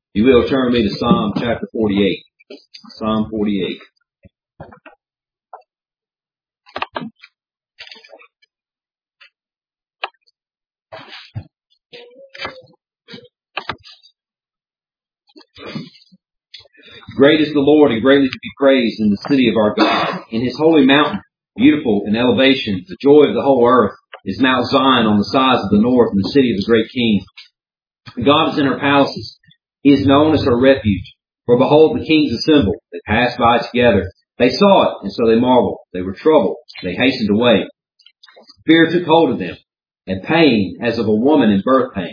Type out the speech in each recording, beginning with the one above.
You will turn me to Psalm chapter 48. Psalm 48. Great is the Lord and greatly to be praised in the city of our God, in his holy mountain, beautiful in elevation, the joy of the whole earth, is Mount Zion on the sides of the north and the city of the great King. God is in her palaces. He is known as her refuge. For behold, the kings assembled. They passed by together. They saw it, and so they marveled. They were troubled. They hastened away. Fear took hold of them, and pain as of a woman in birth pangs.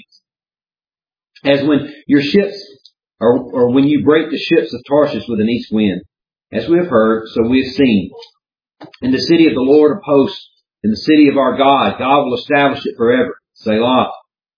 As when your ships, or when you break the ships of Tarshish with an east wind. As we have heard, so we have seen. In the city of the Lord of hosts, in the city of our God, God will establish it forever. Selah.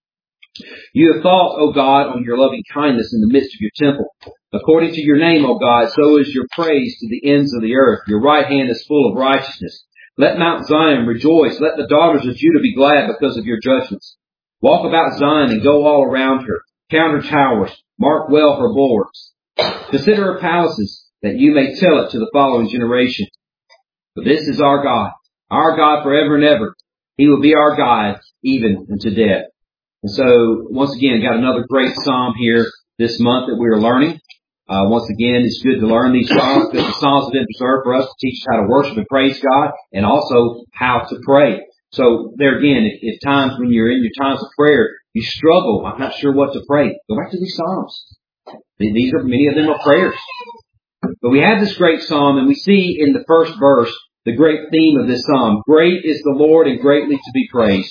You have thought, O God, on your loving kindness in the midst of your temple. According to your name, O God, so is your praise to the ends of the earth. Your right hand is full of righteousness. Let Mount Zion rejoice. Let the daughters of Judah be glad because of your judgments. Walk about Zion and go all around her. Count her towers. Mark well her bulwarks. Consider her palaces, that you may tell it to the following generation. For this is our God forever and ever. He will be our guide even unto death. And so, once again, got another great psalm here this month that we are learning. Once again, it's good to learn these psalms because the psalms have been preserved for us to teach us how to worship and praise God and also how to pray. So there again, if times when you're in your times of prayer, you struggle, I'm not sure what to pray, go back to these psalms. Many of them are prayers. But we have this great psalm and we see in the first verse the great theme of this psalm. Great is the Lord and greatly to be praised.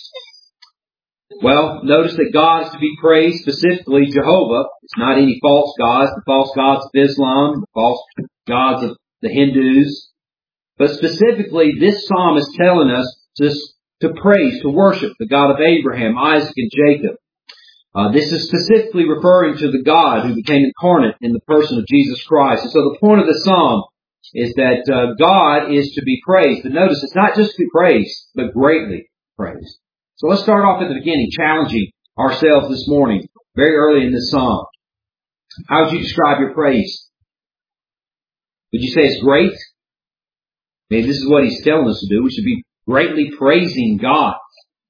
Well, notice that God is to be praised, specifically Jehovah. It's not any false gods, the false gods of Islam, the false gods of the Hindus. But specifically, this psalm is telling us to praise, to worship the God of Abraham, Isaac, and Jacob. This is specifically referring to the God who became incarnate in the person of Jesus Christ. And so the point of the psalm is that God is to be praised. But notice, it's not just to be praised, but greatly praised. So let's start off at the beginning, challenging ourselves this morning, very early in this psalm. How would you describe your praise? Would you say it's great? Maybe this is what he's telling us to do. We should be greatly praising God.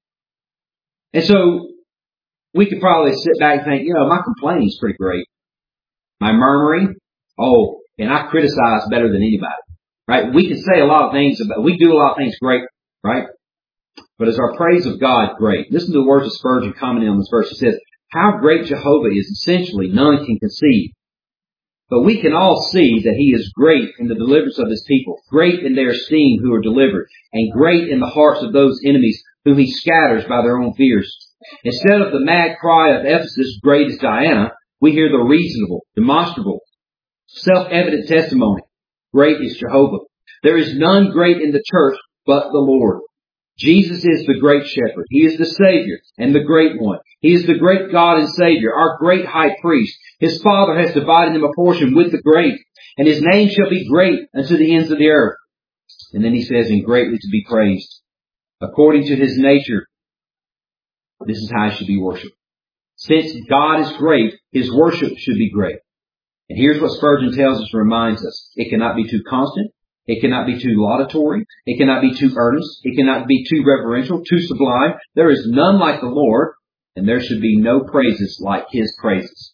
And so we could probably sit back and think, my complaining is pretty great. My murmuring, and I criticize better than anybody. Right? We can say a lot of things we do a lot of things great, right? But is our praise of God great? Listen to the words of Spurgeon commenting on this verse. He says, how great Jehovah is, essentially none can conceive. But we can all see that he is great in the deliverance of his people, great in their esteem who are delivered, and great in the hearts of those enemies whom he scatters by their own fears. Instead of the mad cry of Ephesus, great is Diana, we hear the reasonable, demonstrable, self-evident testimony. Great is Jehovah. There is none great in the church but the Lord. Jesus is the great shepherd. He is the Savior and the great one. He is the great God and Savior, our great high priest. His Father has divided him a portion with the great, and his name shall be great unto the ends of the earth. And then he says, and greatly to be praised. According to his nature, this is how he should be worshipped. Since God is great, his worship should be great. And here's what Spurgeon tells us and reminds us. It cannot be too constant. It cannot be too laudatory. It cannot be too earnest. It cannot be too reverential, too sublime. There is none like the Lord, and there should be no praises like his praises.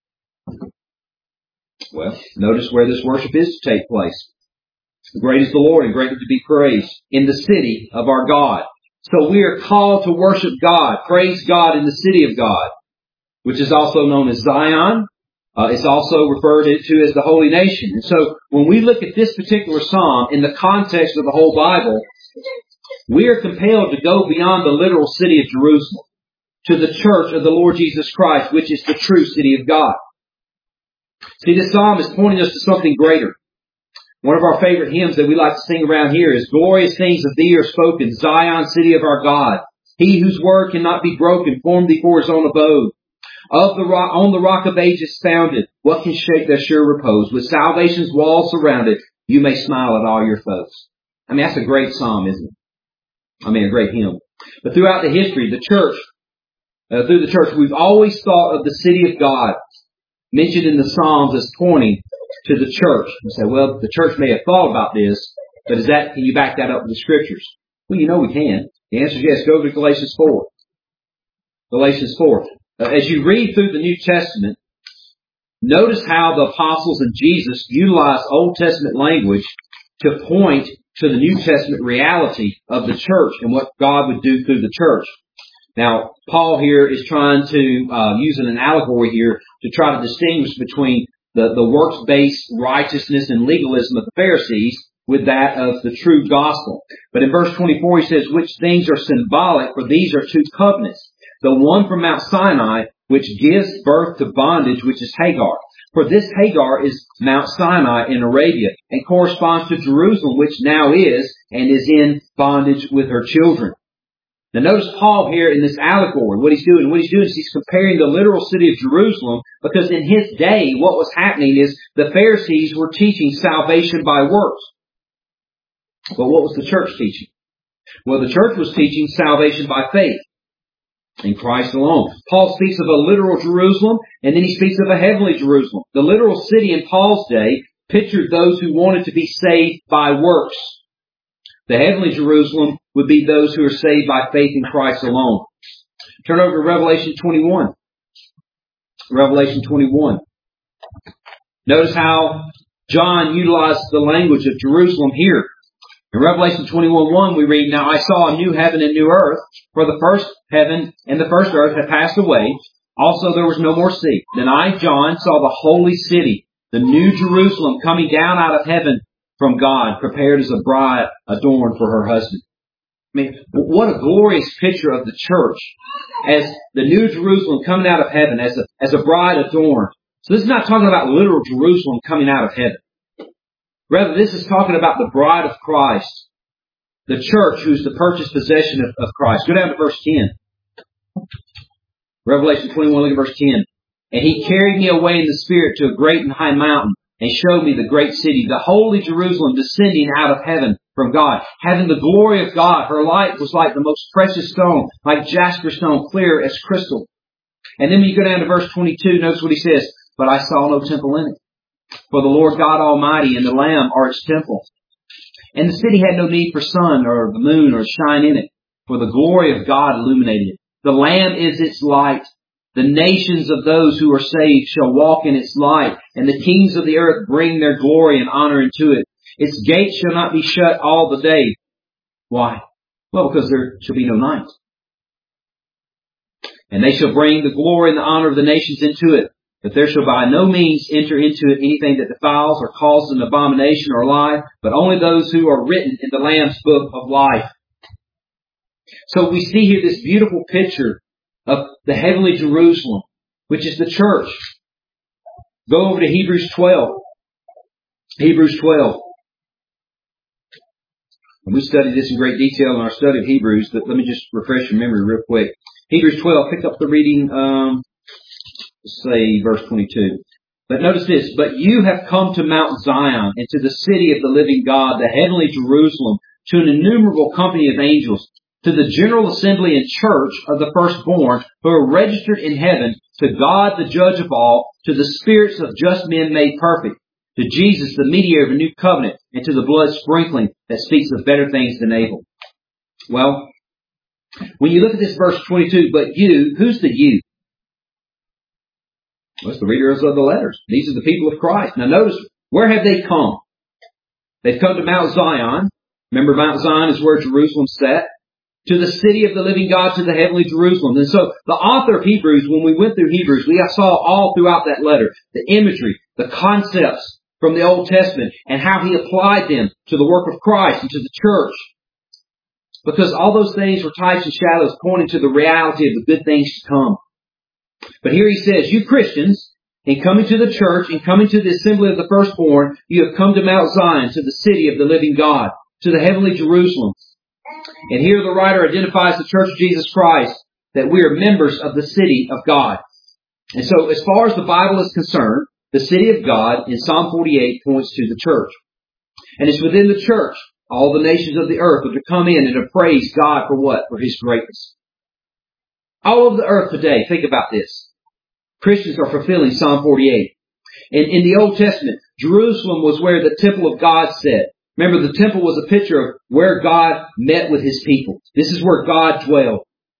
Well, notice where this worship is to take place. Great is the Lord and greatly to be praised in the city of our God. So we are called to worship God, praise God in the city of God, which is also known as Zion. It's also referred to as the holy nation. And so when we look at this particular psalm in the context of the whole Bible, we are compelled to go beyond the literal city of Jerusalem to the church of the Lord Jesus Christ, which is the true city of God. See, this psalm is pointing us to something greater. One of our favorite hymns that we like to sing around here is glorious things of thee are spoken, Zion, city of our God. He whose word cannot be broken, formed thee for his own abode. On the rock of ages founded, what can shake their sure repose? With salvation's walls surrounded, you may smile at all your foes. I mean, that's a great psalm, isn't it? A great hymn. But throughout the history, through the church, we've always thought of the city of God mentioned in the Psalms as pointing to the church. You say, well, the church may have thought about this, but can you back that up with the Scriptures? Well, you know we can. The answer is yes. Go to Galatians 4. Galatians 4. As you read through the New Testament, notice how the apostles and Jesus utilized Old Testament language to point to the New Testament reality of the church and what God would do through the church. Now, Paul here is trying to use an allegory here to try to distinguish between the works-based righteousness and legalism of the Pharisees with that of the true gospel. But in verse 24 he says, which things are symbolic, for these are two covenants. The one from Mount Sinai, which gives birth to bondage, which is Hagar. For this Hagar is Mount Sinai in Arabia and corresponds to Jerusalem, which now is and is in bondage with her children. Now notice Paul here in this allegory, what he's doing. What he's doing is he's comparing the literal city of Jerusalem, because in his day what was happening is the Pharisees were teaching salvation by works. But what was the church teaching? Well, the church was teaching salvation by faith in Christ alone. Paul speaks of a literal Jerusalem, and then he speaks of a heavenly Jerusalem. The literal city in Paul's day pictured those who wanted to be saved by works. The heavenly Jerusalem would be those who are saved by faith in Christ alone. Turn over to Revelation 21. Revelation 21. Notice how John utilized the language of Jerusalem here. In Revelation 21:1 we read, now I saw a new heaven and new earth, for the first heaven and the first earth had passed away. Also there was no more sea. Then I, John, saw the holy city, the new Jerusalem, coming down out of heaven from God, prepared as a bride adorned for her husband. I mean, what a glorious picture of the church as the new Jerusalem coming out of heaven, as a bride adorned. So this is not talking about literal Jerusalem coming out of heaven. Rather, this is talking about the bride of Christ, the church who's the purchased possession of Christ. Go down to verse 10. Revelation 21, look at verse 10. And he carried me away in the Spirit to a great and high mountain, and showed me the great city, the holy Jerusalem, descending out of heaven from God, having the glory of God. Her light was like the most precious stone, like jasper stone, clear as crystal. And then when you go down to verse 22, notice what he says, but I saw no temple in it. For the Lord God Almighty and the Lamb are its temple. And the city had no need for sun or the moon or shine in it, for the glory of God illuminated it. The Lamb is its light. The nations of those who are saved shall walk in its light, and the kings of the earth bring their glory and honor into it. Its gates shall not be shut all the day. Why? Well, because there shall be no night. And they shall bring the glory and the honor of the nations into it. But there shall by no means enter into it anything that defiles or causes an abomination or lie, but only those who are written in the Lamb's book of life. So we see here this beautiful picture of the heavenly Jerusalem, which is the church. Go over to Hebrews 12. Hebrews 12. And we studied this in great detail in our study of Hebrews, but let me just refresh your memory real quick. Hebrews 12, pick up the reading, say verse 22. But notice this, but you have come to Mount Zion and to the city of the living God, the heavenly Jerusalem, to an innumerable company of angels, to the general assembly and church of the firstborn who are registered in heaven, to God the judge of all, to the spirits of just men made perfect, to Jesus the mediator of a new covenant, and to the blood sprinkling that speaks of better things than Abel. Well, when you look at this verse 22, but you, who's the you? Well, it's the readers of the letters. These are the people of Christ. Now notice, where have they come? They've come to Mount Zion. Remember, Mount Zion is where Jerusalem sat. To the city of the living God, to the heavenly Jerusalem. And so the author of Hebrews, when we went through Hebrews, we saw all throughout that letter the imagery, the concepts from the Old Testament, and how he applied them to the work of Christ and to the church. Because all those things were types and shadows pointing to the reality of the good things to come. But here he says, you Christians, in coming to the church, in coming to the assembly of the firstborn, you have come to Mount Zion, to the city of the living God, to the heavenly Jerusalem. And here the writer identifies the Church of Jesus Christ, that we are members of the city of God. And so as far as the Bible is concerned, the city of God in Psalm 48 points to the church. And it's within the church, all the nations of the earth are to come in and to praise God for what? For His greatness. All over the earth today, think about this. Christians are fulfilling Psalm 48. In the Old Testament, Jerusalem was where the temple of God sat. Remember, the temple was a picture of where God met with His people. This is where God dwelled.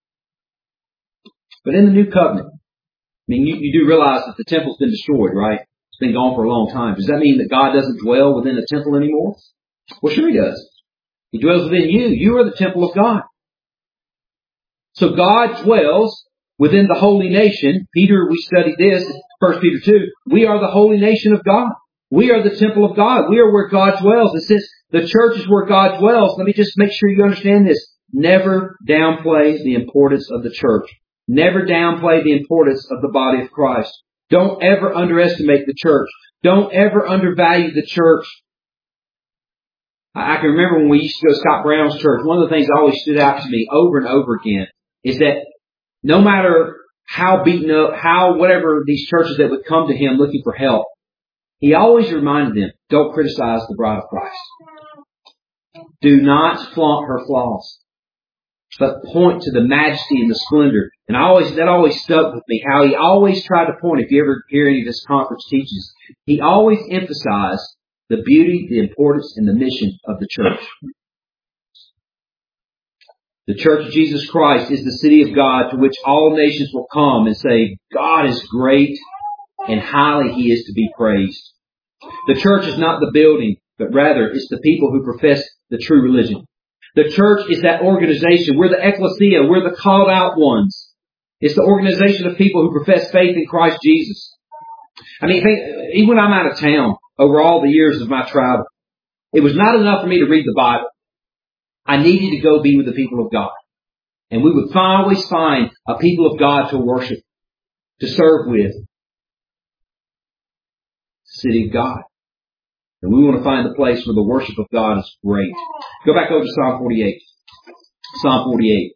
But in the New Covenant, I mean, you do realize that the temple's been destroyed, right? It's been gone for a long time. Does that mean that God doesn't dwell within the temple anymore? Well, sure He does. He dwells within you. You are the temple of God. So God dwells within the holy nation. Peter, we studied this, 1 Peter 2. We are the holy nation of God. We are the temple of God. We are where God dwells. And since the church is where God dwells, let me just make sure you understand this. Never downplay the importance of the church. Never downplay the importance of the body of Christ. Don't ever underestimate the church. Don't ever undervalue the church. I can remember when we used to go to Scott Brown's church, one of the things that always stood out to me over and over again is that no matter how beaten up, whatever these churches that would come to him looking for help, he always reminded them, don't criticize the bride of Christ. Do not flaunt her flaws, but point to the majesty and the splendor. And that always stuck with me, how he always tried to point, if you ever hear any of his conference teachings, he always emphasized the beauty, the importance, and the mission of the church. The Church of Jesus Christ is the city of God to which all nations will come and say, God is great and highly He is to be praised. The church is not the building, but rather it's the people who profess the true religion. The church is that organization. We're the ecclesia. We're the called out ones. It's the organization of people who profess faith in Christ Jesus. I mean, even when I'm out of town, over all the years of my travel, it was not enough for me to read the Bible. I needed to go be with the people of God. And we would always find a people of God to worship, to serve with. City of God. And we want to find the place where the worship of God is great. Go back over to Psalm 48. Psalm 48.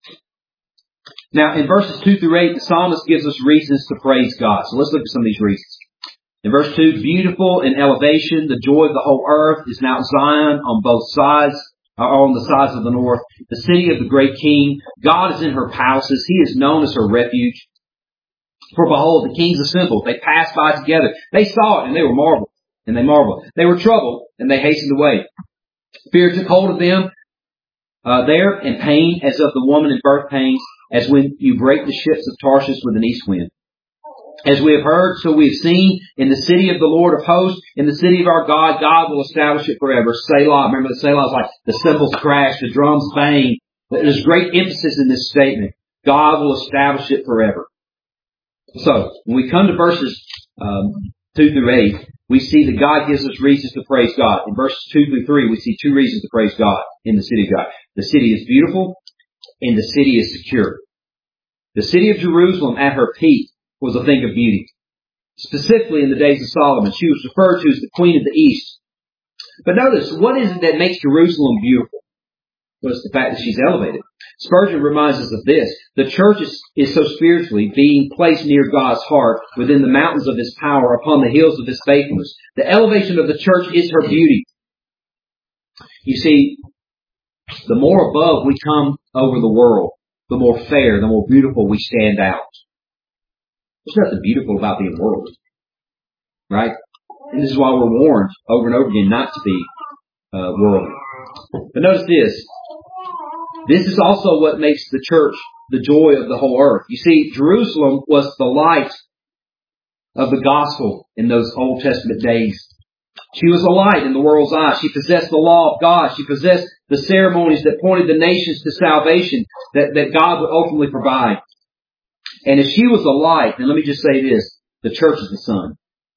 Now, in verses 2 through 8, the psalmist gives us reasons to praise God. So let's look at some of these reasons. In verse 2, beautiful in elevation, the joy of the whole earth is Mount Zion on both sides, on the sides of the north, the city of the great King. God is in her palaces. He is known as her refuge. For behold, the kings assembled. They passed by together. They saw it and they were marveled. And they marveled. They were troubled and they hastened away. Fear took hold of them there, and pain as of the woman in birth pains, as when you break the ships of Tarshish with an east wind. As we have heard, so we have seen in the city of the Lord of hosts, in the city of our God, God will establish it forever. Selah. Remember, the Selah is like the cymbals crash, the drums bang. There's great emphasis in this statement. God will establish it forever. So, when we come to verses 2 through 8, we see that God gives us reasons to praise God. In verses 2 through 3, we see two reasons to praise God in the city of God. The city is beautiful, and the city is secure. The city of Jerusalem at her peak was a thing of beauty. Specifically in the days of Solomon, she was referred to as the Queen of the East. But notice, what is it that makes Jerusalem beautiful? Well, it's the fact that she's elevated. Spurgeon reminds us of this. The church is so spiritually being placed near God's heart within the mountains of His power upon the hills of His faithfulness. The elevation of the church is her beauty. You see, the more above we come over the world, the more fair, the more beautiful we stand out. There's nothing beautiful about being worldly. Right? And this is why we're warned over and over again not to be worldly. But notice this. This is also what makes the church the joy of the whole earth. You see, Jerusalem was the light of the gospel in those Old Testament days. She was a light in the world's eyes. She possessed the law of God. She possessed the ceremonies that pointed the nations to salvation that God would ultimately provide. And if she was a light, and let me just say this, the church is the sun.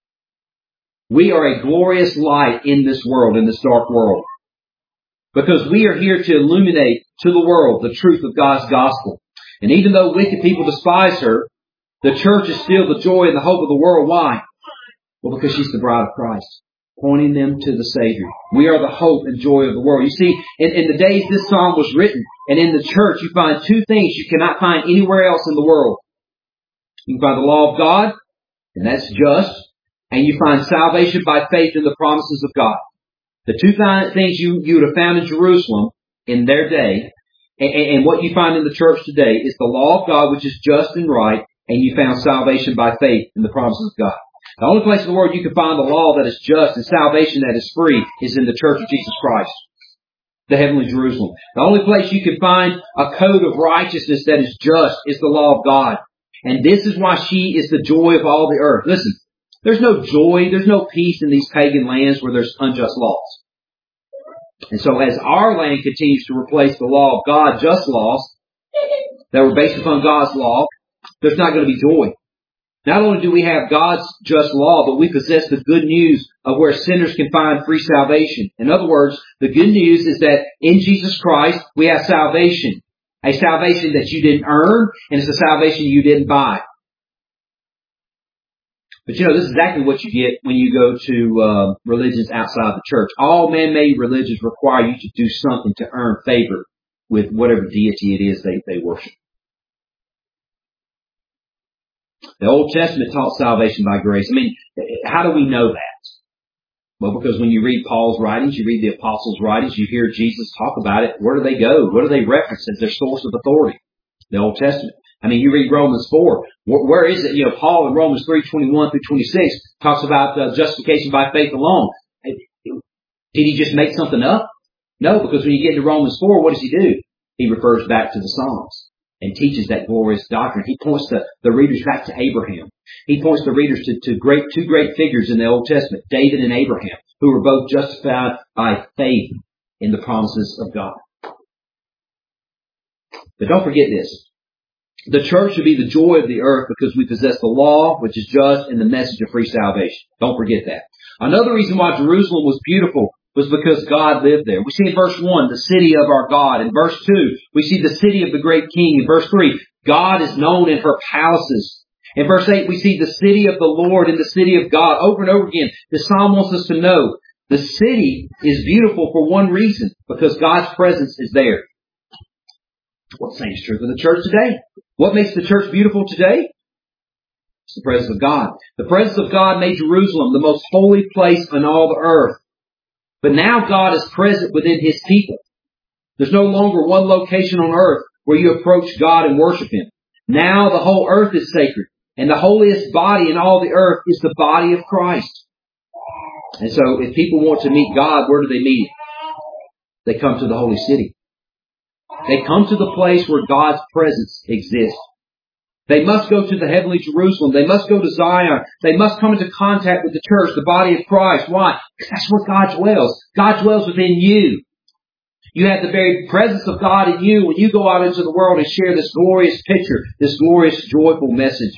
We are a glorious light in this world, in this dark world. Because we are here to illuminate to the world the truth of God's gospel. And even though wicked people despise her, the church is still the joy and the hope of the world. Why? Well, because she's the bride of Christ, pointing them to the Savior. We are the hope and joy of the world. You see, in the days this psalm was written, and in the church, you find two things you cannot find anywhere else in the world. You can find the law of God, and that's just, and you find salvation by faith in the promises of God. The two things you would have found in Jerusalem in their day, and what you find in the church today, is the law of God, which is just and right, and you found salvation by faith in the promises of God. The only place in the world you can find the law that is just and salvation that is free is in the church of Jesus Christ, the heavenly Jerusalem. The only place you can find a code of righteousness that is just is the law of God. And this is why she is the joy of all the earth. Listen, there's no joy, there's no peace in these pagan lands where there's unjust laws. And so as our land continues to replace the law of God, just laws that were based upon God's law, there's not going to be joy. Not only do we have God's just law, but we possess the good news of where sinners can find free salvation. In other words, the good news is that in Jesus Christ, we have salvation. A salvation that you didn't earn, and it's a salvation you didn't buy. But you know, this is exactly what you get when you go to religions outside the church. All man-made religions require you to do something to earn favor with whatever deity it is they worship. The Old Testament taught salvation by grace. I mean, how do we know that? Well, because when you read Paul's writings, you read the apostles' writings, you hear Jesus talk about it. Where do they go? What do they reference as their source of authority? The Old Testament. I mean, you read Romans 4. Where is it? You know, Paul in Romans 3:21 through 26 talks about justification by faith alone. Did he just make something up? No, because when you get to Romans 4, what does he do? He refers back to the Psalms and teaches that glorious doctrine. He points the readers back to Abraham. He points the readers to two great figures in the Old Testament, David and Abraham, who were both justified by faith in the promises of God. But don't forget this. The church should be the joy of the earth because we possess the law, which is just, and the message of free salvation. Don't forget that. Another reason why Jerusalem was beautiful was because God lived there. We see in verse 1, the city of our God. In verse 2, we see the city of the great king. In verse 3, God is known in her palaces. In verse 8, we see the city of the Lord and the city of God. Over and over again, the psalm wants us to know the city is beautiful for one reason, because God's presence is there. Well, the same is true for the church today. What makes the church beautiful today? It's the presence of God. The presence of God made Jerusalem the most holy place on all the earth. But now God is present within His people. There's no longer one location on earth where you approach God and worship Him. Now the whole earth is sacred. And the holiest body in all the earth is the body of Christ. And so if people want to meet God, where do they meet Him? They come to the holy city. They come to the place where God's presence exists. They must go to the heavenly Jerusalem. They must go to Zion. They must come into contact with the church, the body of Christ. Why? Because that's where God dwells. God dwells within you. You have the very presence of God in you when you go out into the world and share this glorious picture, this glorious, joyful message.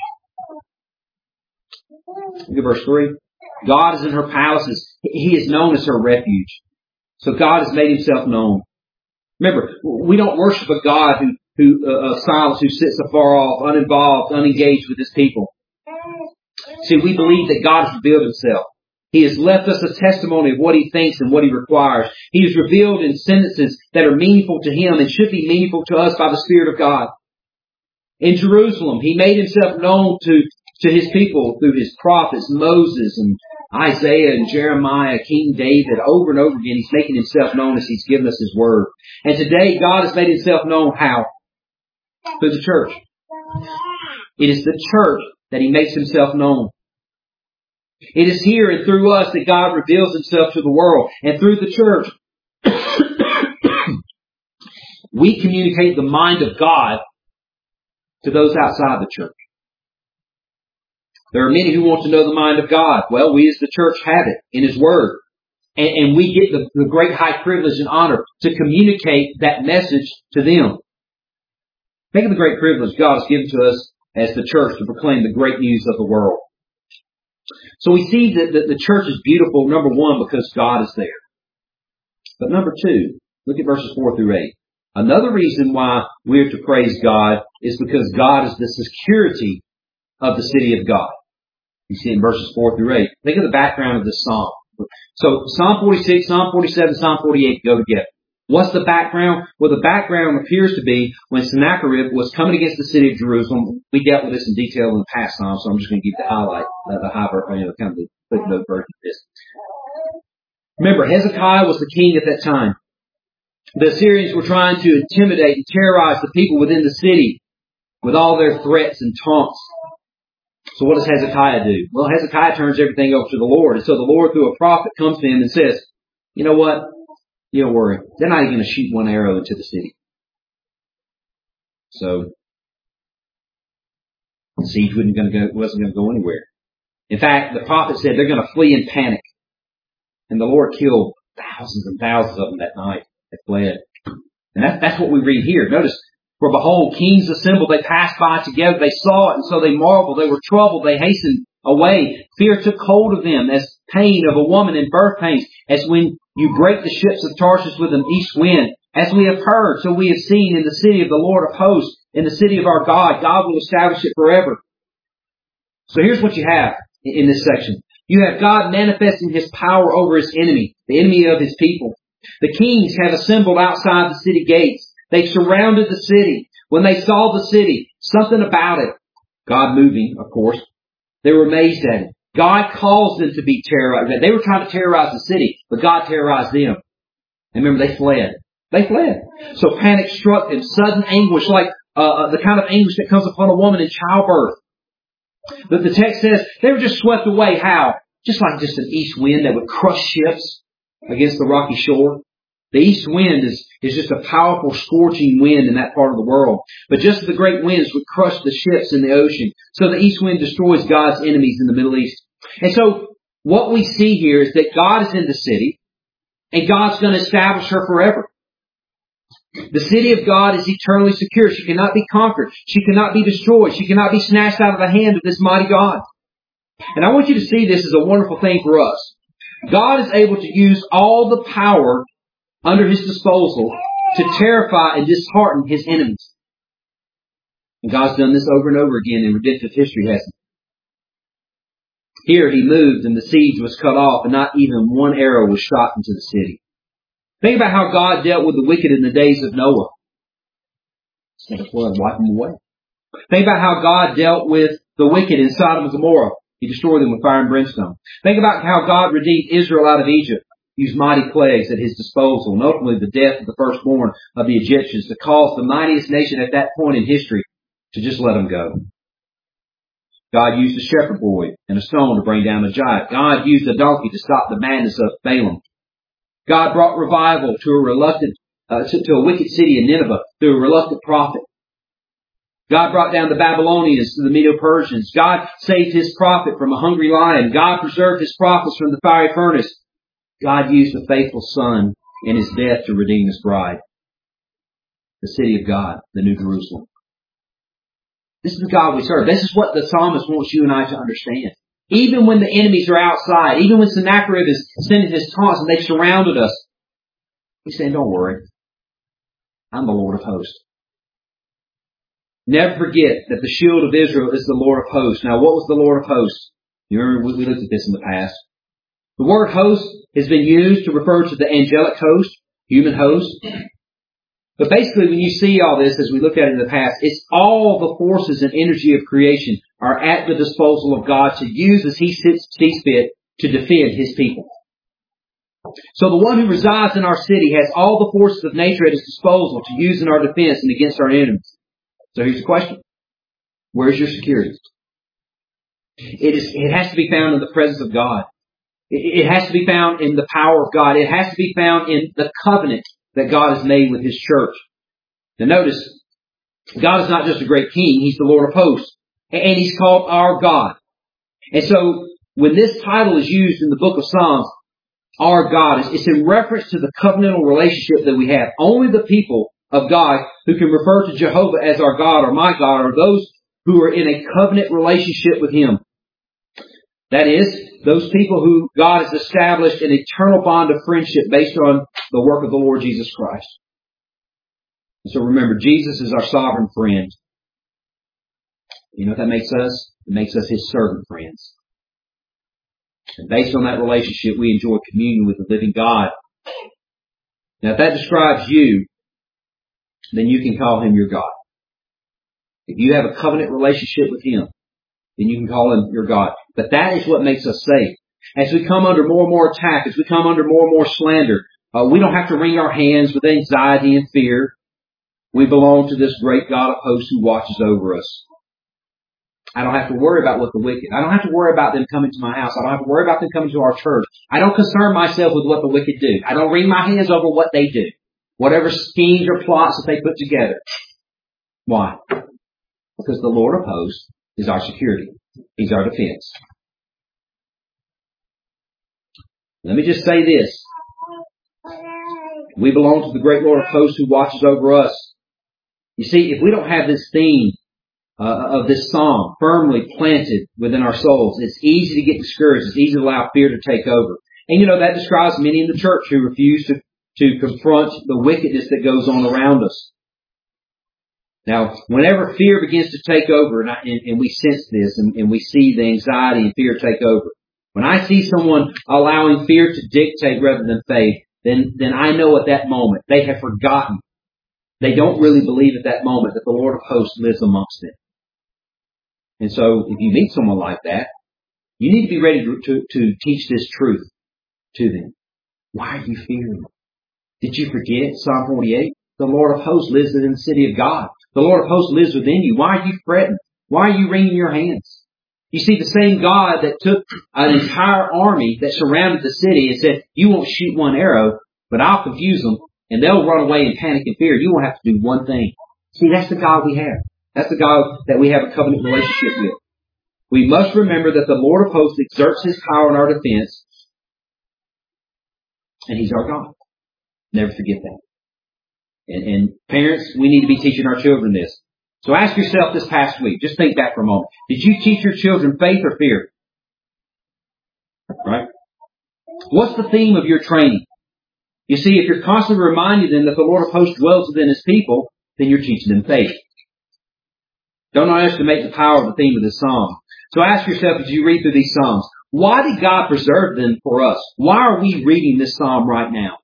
Look at verse 3. God is in her palaces. He is known as her refuge. So God has made Himself known. Remember, we don't worship a God who silence, who sits afar off, uninvolved, unengaged with His people. See, we believe that God has revealed Himself. He has left us a testimony of what He thinks and what He requires. He is revealed in sentences that are meaningful to Him and should be meaningful to us by the Spirit of God. In Jerusalem, He made Himself known to His people through His prophets, Moses and Isaiah and Jeremiah, King David. Over and over again, He's making Himself known as He's given us His Word. And today, God has made Himself known how? Through the church. It is the church that He makes Himself known. It is here and through us that God reveals Himself to the world. And through the church, we communicate the mind of God to those outside the church. There are many who want to know the mind of God. Well, we as the church have it in His Word. And we get the great high privilege and honor to communicate that message to them. Think of the great privilege God has given to us as the church to proclaim the great news of the world. So we see that the church is beautiful, number one, because God is there. But number two, look at verses 4 through 8. Another reason why we're to praise God is because God is the security of the city of God. You see in verses 4 through 8. Think of the background of this psalm. So Psalm 46, Psalm 47, Psalm 48 go together. What's the background? Well, the background appears to be when Sennacherib was coming against the city of Jerusalem. We dealt with this in detail in the past Psalm, so I'm just going to give the highlight, kind of the footnote version of this. Remember, Hezekiah was the king at that time. The Assyrians were trying to intimidate and terrorize the people within the city with all their threats and taunts. So what does Hezekiah do? Well, Hezekiah turns everything over to the Lord. And so the Lord, through a prophet, comes to him and says, you know what? You don't worry. They're not even going to shoot one arrow into the city. So the siege wasn't going to go anywhere. In fact, the prophet said they're going to flee in panic. And the Lord killed thousands and thousands of them that night. They fled. And that's what we read here. Notice, for behold, kings assembled, they passed by together, they saw it, and so they marveled, they were troubled, they hastened away. Fear took hold of them as pain of a woman in birth pains, as when you break the ships of Tarshish with an east wind. As we have heard, so we have seen in the city of the Lord of hosts, in the city of our God. God will establish it forever. So here's what you have in this section. You have God manifesting His power over His enemy, the enemy of His people. The kings have assembled outside the city gates. They surrounded the city. When they saw the city, something about it, God moving, of course, they were amazed at it. God caused them to be terrorized. They were trying to terrorize the city, but God terrorized them. And remember, they fled. They fled. So panic struck them, sudden anguish, like the kind of anguish that comes upon a woman in childbirth. But the text says they were just swept away. How? Just like just an east wind that would crush ships against the rocky shore. The east wind is just a powerful scorching wind in that part of the world. But just as the great winds would crush the ships in the ocean, so the east wind destroys God's enemies in the Middle East. And so what we see here is that God is in the city, and God's going to establish her forever. The city of God is eternally secure. She cannot be conquered. She cannot be destroyed. She cannot be snatched out of the hand of this mighty God. And I want you to see this as a wonderful thing for us. God is able to use all the power under His disposal to terrify and dishearten His enemies. And God's done this over and over again in redemptive history, hasn't He? Here He moved and the siege was cut off and not even one arrow was shot into the city. Think about how God dealt with the wicked in the days of Noah. Send a flood, wipe them away. Think about how God dealt with the wicked in Sodom and Gomorrah. He destroyed them with fire and brimstone. Think about how God redeemed Israel out of Egypt. Used mighty plagues at His disposal, and ultimately the death of the firstborn of the Egyptians to cause the mightiest nation at that point in history to just let them go. God used a shepherd boy and a stone to bring down a giant. God used a donkey to stop the madness of Balaam. God brought revival to a wicked city in Nineveh through a reluctant prophet. God brought down the Babylonians to the Medo-Persians. God saved His prophet from a hungry lion. God preserved His prophets from the fiery furnace. God used the faithful Son in His death to redeem His bride. The city of God, the New Jerusalem. This is the God we serve. This is what the psalmist wants you and I to understand. Even when the enemies are outside, even when Sennacherib is sending his taunts and they've surrounded us, He's saying, don't worry. I'm the Lord of hosts. Never forget that the shield of Israel is the Lord of hosts. Now, what was the Lord of hosts? You remember we looked at this in the past. The word host has been used to refer to the angelic host, human host. But basically, when you see all this, as we looked at it in the past, it's all the forces and energy of creation are at the disposal of God to use as He sees fit to defend His people. So the one who resides in our city has all the forces of nature at His disposal to use in our defense and against our enemies. So here's the question. Where's your security? It has to be found in the presence of God. It has to be found in the power of God. It has to be found in the covenant that God has made with His church. Now notice, God is not just a great king. He's the Lord of hosts. And He's called our God. And so when this title is used in the book of Psalms, our God, it's in reference to the covenantal relationship that we have. Only the people of God who can refer to Jehovah as our God or my God are those who are in a covenant relationship with Him. That is, those people who God has established an eternal bond of friendship based on the work of the Lord Jesus Christ. And so remember, Jesus is our sovereign friend. You know what that makes us? It makes us His servant friends. And based on that relationship, we enjoy communion with the living God. Now, if that describes you, then you can call Him your God. If you have a covenant relationship with Him, then you can call Him your God. But that is what makes us safe. As we come under more and more attack, as we come under more and more slander, we don't have to wring our hands with anxiety and fear. We belong to this great God of hosts who watches over us. I don't have to worry about what the wicked. I don't have to worry about them coming to my house. I don't have to worry about them coming to our church. I don't concern myself with what the wicked do. I don't wring my hands over what they do. Whatever schemes or plots that they put together. Why? Because the Lord of hosts is our security. He's our defense. Let me just say this. We belong to the great Lord of hosts who watches over us. You see, if we don't have this theme of this psalm firmly planted within our souls, it's easy to get discouraged. It's easy to allow fear to take over. And you know, that describes many in the church who refuse to confront the wickedness that goes on around us. Now, whenever fear begins to take over, and we sense this, and we see the anxiety and fear take over, when I see someone allowing fear to dictate rather than faith, then I know at that moment they have forgotten. They don't really believe at that moment that the Lord of hosts lives amongst them. And so, if you meet someone like that, you need to be ready to teach this truth to them. Why are you fearing? Did you forget Psalm 48? The Lord of hosts lives in the city of God. The Lord of hosts lives within you. Why are you fretting? Why are you wringing your hands? You see, the same God that took an entire army that surrounded the city and said, you won't shoot one arrow, but I'll confuse them, and they'll run away in panic and fear. You won't have to do one thing. See, that's the God we have. That's the God that we have a covenant relationship with. We must remember that the Lord of hosts exerts His power in our defense, and He's our God. Never forget that. And parents, we need to be teaching our children this. So ask yourself this past week, just think back for a moment. Did you teach your children faith or fear? Right? What's the theme of your training? You see, if you're constantly reminding them that the Lord of hosts dwells within His people, then you're teaching them faith. Don't underestimate the power of the theme of this psalm. So ask yourself as you read through these psalms, why did God preserve them for us? Why are we reading this psalm right now?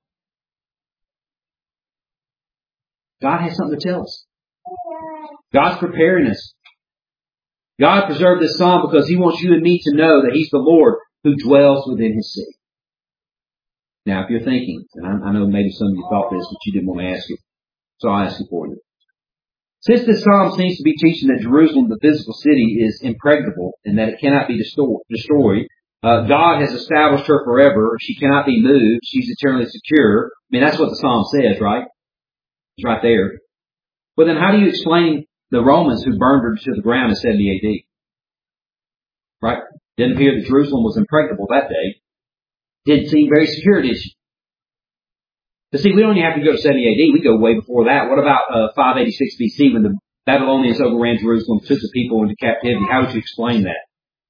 God has something to tell us. God's preparing us. God preserved this psalm because He wants you and me to know that He's the Lord who dwells within His city. Now, if you're thinking, and I know maybe some of you thought this, but you didn't want to ask it, so I'll ask it for you. Since this psalm seems to be teaching that Jerusalem, the physical city, is impregnable and that it cannot be destroyed, God has established her forever. She cannot be moved. She's eternally secure. I mean, that's what the psalm says, right? It's right there. Well, then how do you explain the Romans who burned her to the ground in 70 AD? Right? Didn't appear that Jerusalem was impregnable that day. Didn't seem very secure, did she? But see, we don't even have to go to 70 AD. We go way before that. What about 586 BC when the Babylonians overran Jerusalem, took the people into captivity? How would you explain that?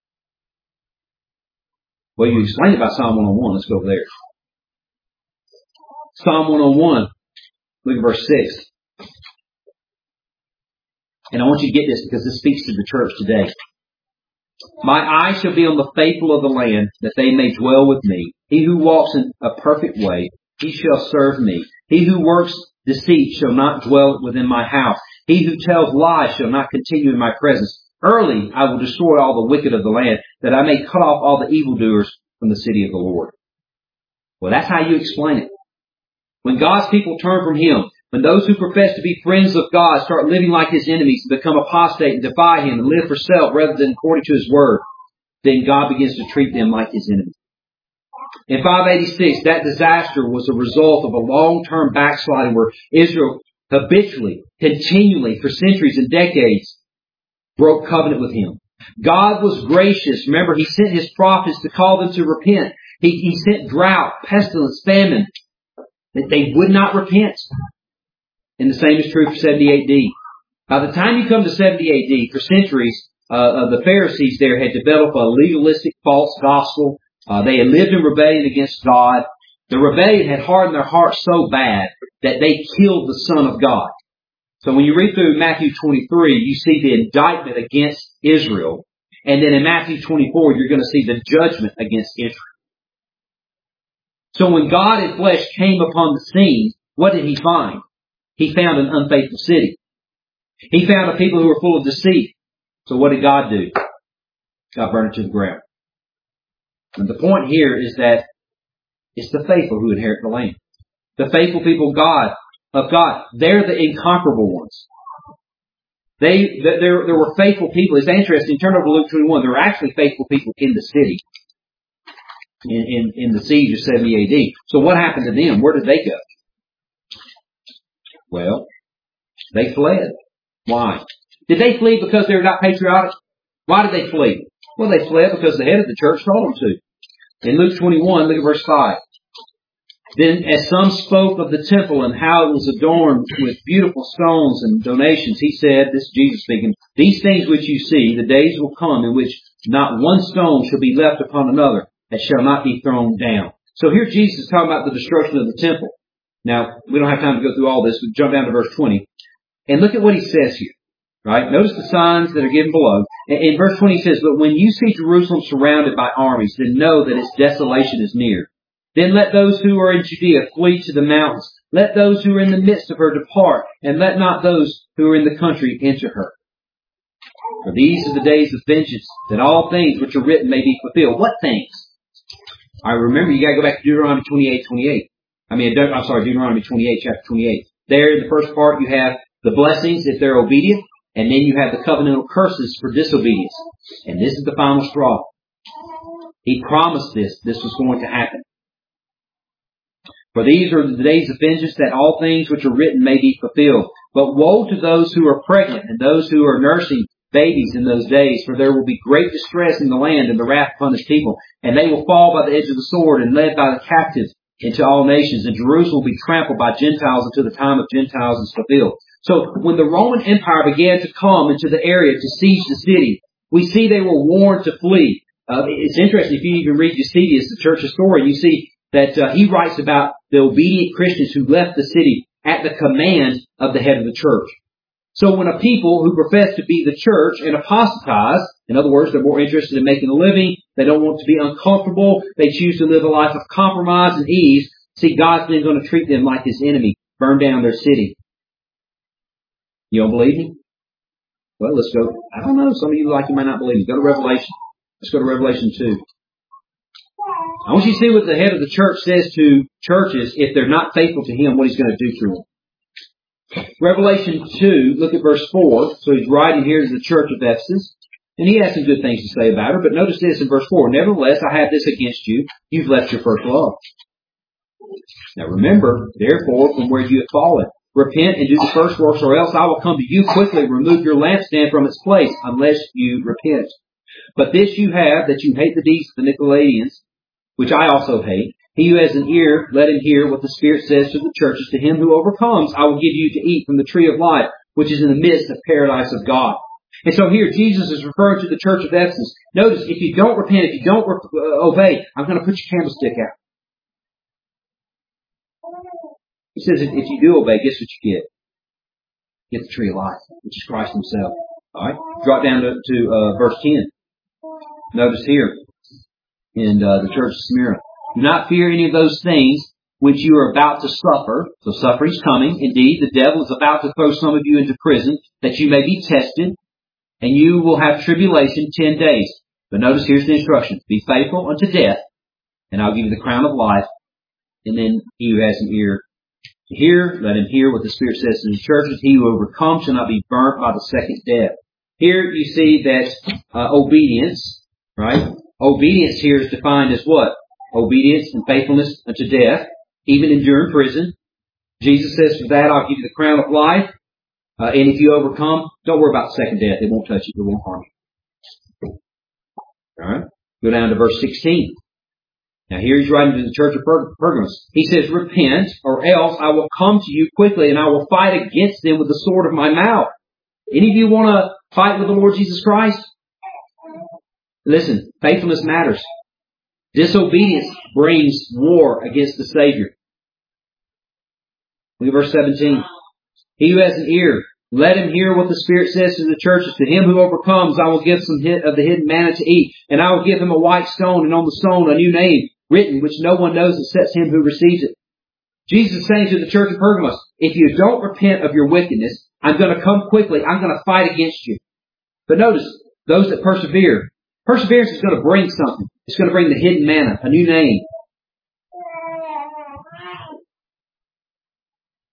Well, you explain it by Psalm 101. Let's go over there. Psalm 101. Look at verse 6. And I want you to get this because this speaks to the church today. My eye shall be on the faithful of the land, that they may dwell with me. He who walks in a perfect way, he shall serve me. He who works deceit shall not dwell within my house. He who tells lies shall not continue in my presence. Early I will destroy all the wicked of the land, that I may cut off all the evildoers from the city of the Lord. Well, that's how you explain it. When God's people turn from Him, when those who profess to be friends of God start living like His enemies and become apostate and defy Him and live for self rather than according to His word, then God begins to treat them like His enemies. In 586, that disaster was a result of a long-term backsliding where Israel habitually, continually, for centuries and decades, broke covenant with Him. God was gracious. Remember, He sent His prophets to call them to repent. He sent drought, pestilence, famine, that they would not repent. And the same is true for 70 AD. By the time you come to 70 AD, for centuries, the Pharisees there had developed a legalistic false gospel. They had lived in rebellion against God. The rebellion had hardened their hearts so bad that they killed the Son of God. So when you read through Matthew 23, you see the indictment against Israel. And then in Matthew 24, you're going to see the judgment against Israel. So when God in flesh came upon the scene, what did He find? He found an unfaithful city. He found a people who were full of deceit. So what did God do? God burned it to the ground. And the point here is that it's the faithful who inherit the land. The faithful people of God, they're the inconquerable ones. There were faithful people. It's interesting. Turn over to Luke 21. There were actually faithful people in the city in the siege of 70 AD. So what happened to them? Where did they go? Well, they fled. Why? Did they flee because they were not patriotic? Why did they flee? Well, they fled because the head of the church told them to. In Luke 21, look at verse 5. Then as some spoke of the temple and how it was adorned with beautiful stones and donations, he said, this is Jesus speaking, these things which you see, the days will come in which not one stone shall be left upon another that shall not be thrown down. So here Jesus is talking about the destruction of the temple. Now, we don't have time to go through all this. We jump down to verse 20. And look at what he says here. Right? Notice the signs that are given below. In verse 20 he says, but when you see Jerusalem surrounded by armies, then know that its desolation is near. Then let those who are in Judea flee to the mountains. Let those who are in the midst of her depart, and let not those who are in the country enter her. For these are the days of vengeance, that all things which are written may be fulfilled. What things? I remember you got to go back to Deuteronomy 28:28. Deuteronomy 28, chapter 28. There in the first part you have the blessings if they're obedient, and then you have the covenantal curses for disobedience. And this is the final straw. He promised this was going to happen. For these are the days of vengeance, that all things which are written may be fulfilled. But woe to those who are pregnant and those who are nursing babies in those days, for there will be great distress in the land and the wrath upon his people. And they will fall by the edge of the sword and led by the captives into all nations. And Jerusalem will be trampled by Gentiles until the time of Gentiles is fulfilled. So when the Roman Empire began to come into the area to siege the city, we see they were warned to flee. It's interesting, if you even read Eusebius, the church historian, you see that he writes about the obedient Christians who left the city at the command of the head of the church. So when a people who profess to be the church and apostatize, in other words, they're more interested in making a living, they don't want to be uncomfortable, they choose to live a life of compromise and ease, see, God's then going to treat them like his enemy, burn down their city. You don't believe me? Well, let's go. I don't know. Some of you might not believe me. Go to Revelation. Let's go to Revelation 2. I want you to see what the head of the church says to churches if they're not faithful to him, what he's going to do to them. Revelation 2, look at verse 4. So he's writing here to the church of Ephesus. And he has some good things to say about her. But notice this in verse 4. Nevertheless, I have this against you. You've left your first love. Now remember, therefore, from where you have fallen, repent and do the first works, or else I will come to you quickly and remove your lampstand from its place, unless you repent. But this you have, that you hate the deeds of the Nicolaitans, which I also hate. He who has an ear, let him hear what the Spirit says to the churches. To him who overcomes, I will give you to eat from the tree of life, which is in the midst of paradise of God. And so here Jesus is referring to the church of Ephesus. Notice, if you don't repent, if you don't obey, I'm going to put your candlestick out. He says, if you do obey, guess what you get? Get the tree of life, which is Christ himself. Alright? Drop down to verse 10. Notice here, in the church of Smyrna. Do not fear any of those things which you are about to suffer. So suffering's coming. Indeed, the devil is about to throw some of you into prison, that you may be tested, and you will have tribulation 10 days. But notice here's the instruction. Be faithful unto death, and I'll give you the crown of life. And then he who has an ear to hear, let him hear what the Spirit says to the churches. He who overcomes shall not be burnt by the second death. Here you see that obedience, right? Obedience here is defined as what? Obedience and faithfulness unto death, even enduring prison. Jesus says, for that I'll give you the crown of life. And if you overcome, don't worry about the second death. It won't touch you. It won't harm you. Alright? Go down to verse 16. Now here he's writing to the church of Pergamos. He says, repent, or else I will come to you quickly, and I will fight against them with the sword of my mouth. Any of you want to fight with the Lord Jesus Christ? Listen, faithfulness matters. Disobedience brings war against the Savior. Look at verse 17. He who has an ear, let him hear what the Spirit says to the churches. To him who overcomes, I will give some of the hidden manna to eat. And I will give him a white stone, and on the stone a new name written, which no one knows except him who receives it. Jesus is saying to the church of Pergamos, if you don't repent of your wickedness, I'm going to come quickly. I'm going to fight against you. But notice, those that persevere, perseverance is going to bring something. It's going to bring the hidden manna, a new name.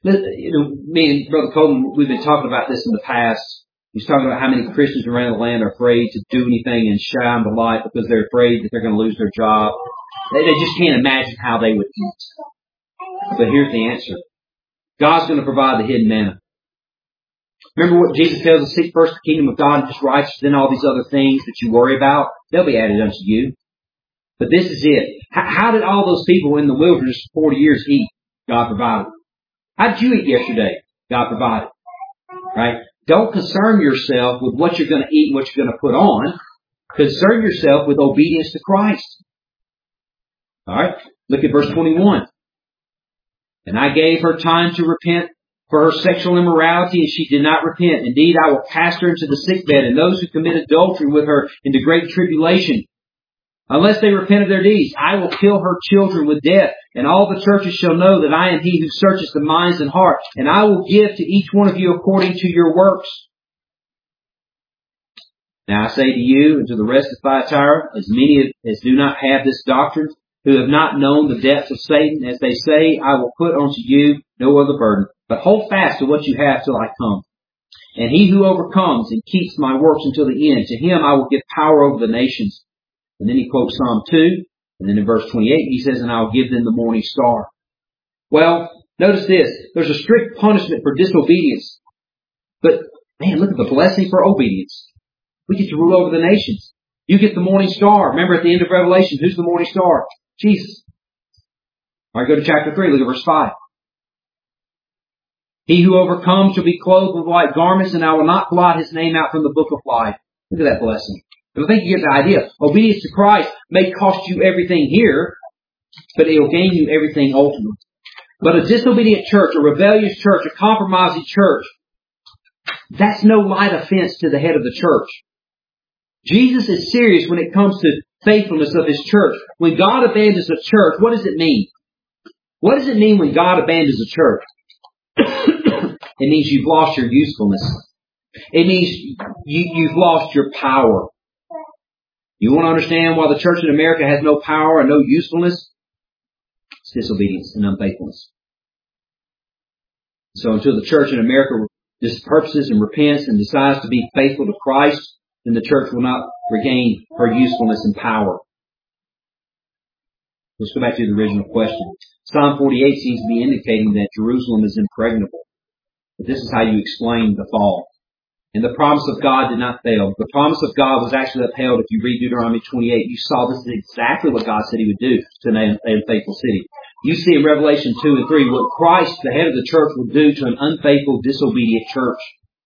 Me and Brother Coleman, we've been talking about this in the past. He's talking about how many Christians around the land are afraid to do anything and shine the light because they're afraid that they're going to lose their job. They just can't imagine how they would eat. But here's the answer. God's going to provide the hidden manna. Remember what Jesus tells us, seek first the kingdom of God and His righteousness, then all these other things that you worry about, they'll be added unto you. But this is it. How did all those people in the wilderness for 40 years eat? God provided. How did you eat yesterday? God provided. Right? Don't concern yourself with what you're going to eat and what you're going to put on. Concern yourself with obedience to Christ. Alright? Look at verse 21. And I gave her time to repent for her sexual immorality, and she did not repent. Indeed, I will cast her into the sickbed, and those who commit adultery with her into great tribulation. Unless they repent of their deeds, I will kill her children with death, and all the churches shall know that I am He who searches the minds and hearts, and I will give to each one of you according to your works. Now I say to you and to the rest of Thyatira, as many as do not have this doctrine, who have not known the depths of Satan, as they say, I will put unto you no other burden, but hold fast to what you have till I come. And he who overcomes and keeps my works until the end, to him I will give power over the nations. And then he quotes Psalm 2, and then in verse 28 he says, and I will give them the morning star. Well, notice this. There's a strict punishment for disobedience. But, man, look at the blessing for obedience. We get to rule over the nations. You get the morning star. Remember at the end of Revelation, who's the morning star? Jesus. All right, go to chapter 3, look at verse 5. He who overcomes shall be clothed with white garments, and I will not blot his name out from the book of life. Look at that blessing. I think you get the idea. Obedience to Christ may cost you everything here, but it will gain you everything ultimately. But a disobedient church, a rebellious church, a compromising church, that's no light offense to the head of the church. Jesus is serious when it comes to faithfulness of His church. When God abandons a church, what does it mean? What does it mean when God abandons a church? It means you've lost your usefulness. It means you've lost your power. You want to understand why the church in America has no power and no usefulness? It's disobedience and unfaithfulness. So until the church in America purposes and repents and decides to be faithful to Christ, then the church will not regain her usefulness and power. Let's go back to the original question. Psalm 48 seems to be indicating that Jerusalem is impregnable. But this is how you explain the fall. And the promise of God did not fail. The promise of God was actually upheld. If you read Deuteronomy 28, you saw this is exactly what God said He would do to an unfaithful city. You see in Revelation 2 and 3 what Christ, the head of the church, will do to an unfaithful, disobedient church.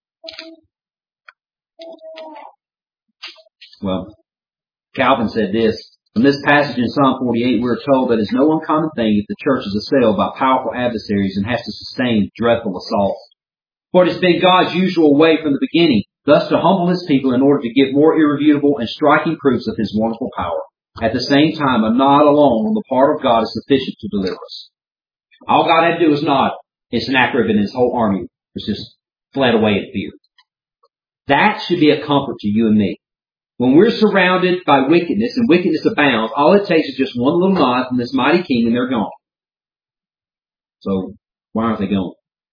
Well, Calvin said this. From this passage in Psalm 48, we are told that it's no uncommon thing if the church is assailed by powerful adversaries and has to sustain dreadful assaults. For it has been God's usual way from the beginning, thus to humble His people in order to give more irrefutable and striking proofs of His wonderful power. At the same time, a nod alone on the part of God is sufficient to deliver us. All God had to do was nod. And Sennacherib and his whole army was just fled away in fear. That should be a comfort to you and me. When we're surrounded by wickedness and wickedness abounds, all it takes is just one little nod from this mighty king and they're gone. So, why aren't they gone?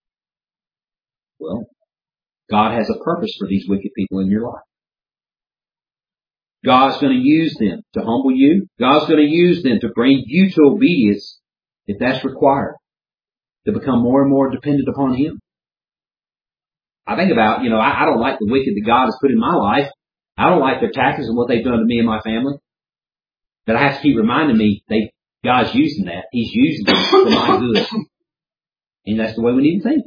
Well, God has a purpose for these wicked people in your life. God's going to use them to humble you. God's going to use them to bring you to obedience if that's required, to become more and more dependent upon Him. I think about, I don't like the wicked that God has put in my life. I don't like their tactics and what they've done to me and my family. But I have to keep reminding me God's using that. He's using it for my good. And that's the way we need to think.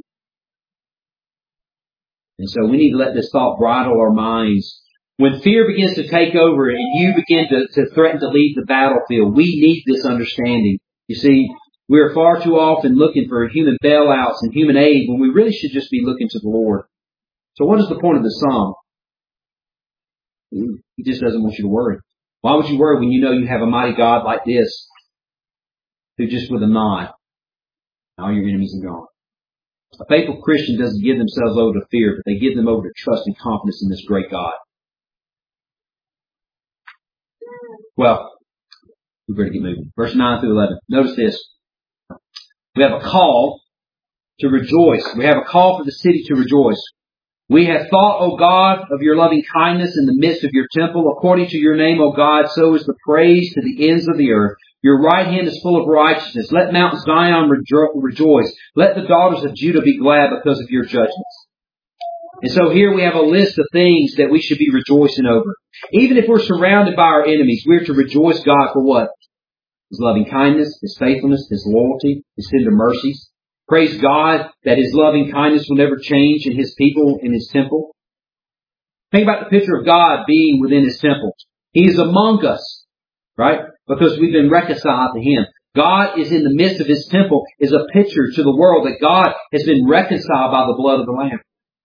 And so we need to let this thought bridle our minds. When fear begins to take over and you begin to threaten to leave the battlefield, we need this understanding. You see, we are far too often looking for human bailouts and human aid when we really should just be looking to the Lord. So what is the point of the psalm? He just doesn't want you to worry. Why would you worry when you know you have a mighty God like this, who just with a nod, all your enemies are gone? A faithful Christian doesn't give themselves over to fear, but they give them over to trust and confidence in this great God. Well, we better get moving. Verse 9 through 11. Notice this. We have a call to rejoice. We have a call for the city to rejoice. We have thought, O God, of your loving kindness in the midst of your temple. According to your name, O God, so is the praise to the ends of the earth. Your right hand is full of righteousness. Let Mount Zion rejoice. Let the daughters of Judah be glad because of your judgments. And so here we have a list of things that we should be rejoicing over. Even if we're surrounded by our enemies, we're to rejoice God for what? His loving kindness, His faithfulness, His loyalty, His tender mercies. Praise God that His loving kindness will never change in His people in His temple. Think about the picture of God being within His temple. He is among us, right? Because we've been reconciled to Him. God is in the midst of His temple is a picture to the world that God has been reconciled by the blood of the Lamb.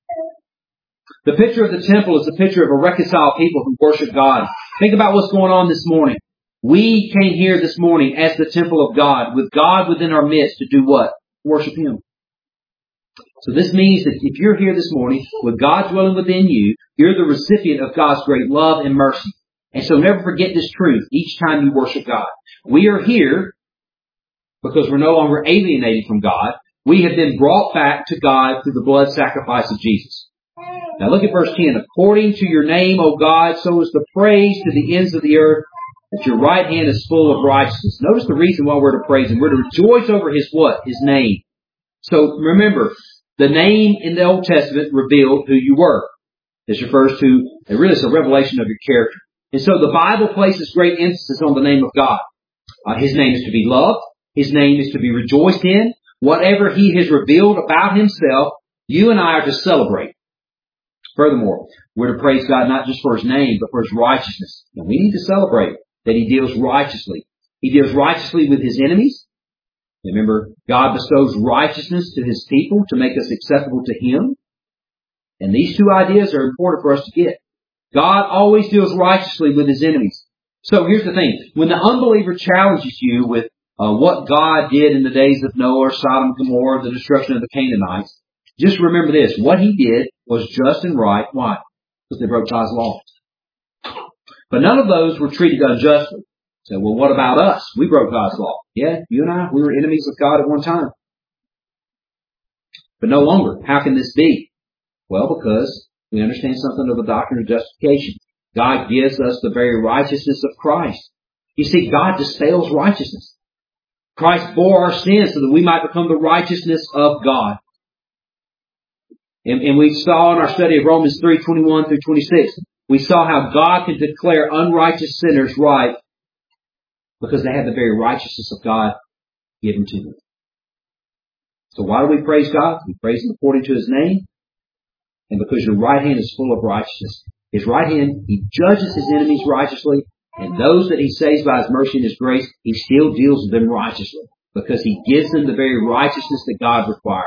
The picture of the temple is the picture of a reconciled people who worship God. Think about what's going on this morning. We came here this morning as the temple of God, with God within our midst to do what? Worship Him. So this means that if you're here this morning with God dwelling within you, you're the recipient of God's great love and mercy. And so never forget this truth each time you worship God. We are here because we're no longer alienated from God. We have been brought back to God through the blood sacrifice of Jesus. Now look at verse 10. According to your name, O God, so is the praise to the ends of the earth, that your right hand is full of righteousness. Notice the reason why we're to praise Him. We're to rejoice over His what? His name. So remember, the name in the Old Testament revealed who you were. This refers to, it's a revelation of your character. And so the Bible places great emphasis on the name of God. His name is to be loved. His name is to be rejoiced in. Whatever He has revealed about Himself, you and I are to celebrate. Furthermore, we're to praise God not just for His name, but for His righteousness. And we need to celebrate that He deals righteously. He deals righteously with His enemies. Remember, God bestows righteousness to His people to make us acceptable to Him. And these two ideas are important for us to get. God always deals righteously with His enemies. So here's the thing. When the unbeliever challenges you with what God did in the days of Noah, Sodom and Gomorrah, the destruction of the Canaanites, just remember this. What he did was just and right. Why? Because they broke God's law. But none of those were treated unjustly. So, well, what about us? We broke God's law. Yeah, you and I, we were enemies of God at one time. But no longer. How can this be? Well, because we understand something of the doctrine of justification. God gives us the very righteousness of Christ. You see, God dispels righteousness. Christ bore our sins so that we might become the righteousness of God. And we saw in our study of Romans 3:21 through 26, we saw how God can declare unrighteous sinners right because they have the very righteousness of God given to them. So why do we praise God? We praise Him according to His name, and because your right hand is full of righteousness. His right hand, He judges His enemies righteously, and those that He saves by His mercy and His grace, He still deals with them righteously because He gives them the very righteousness that God requires.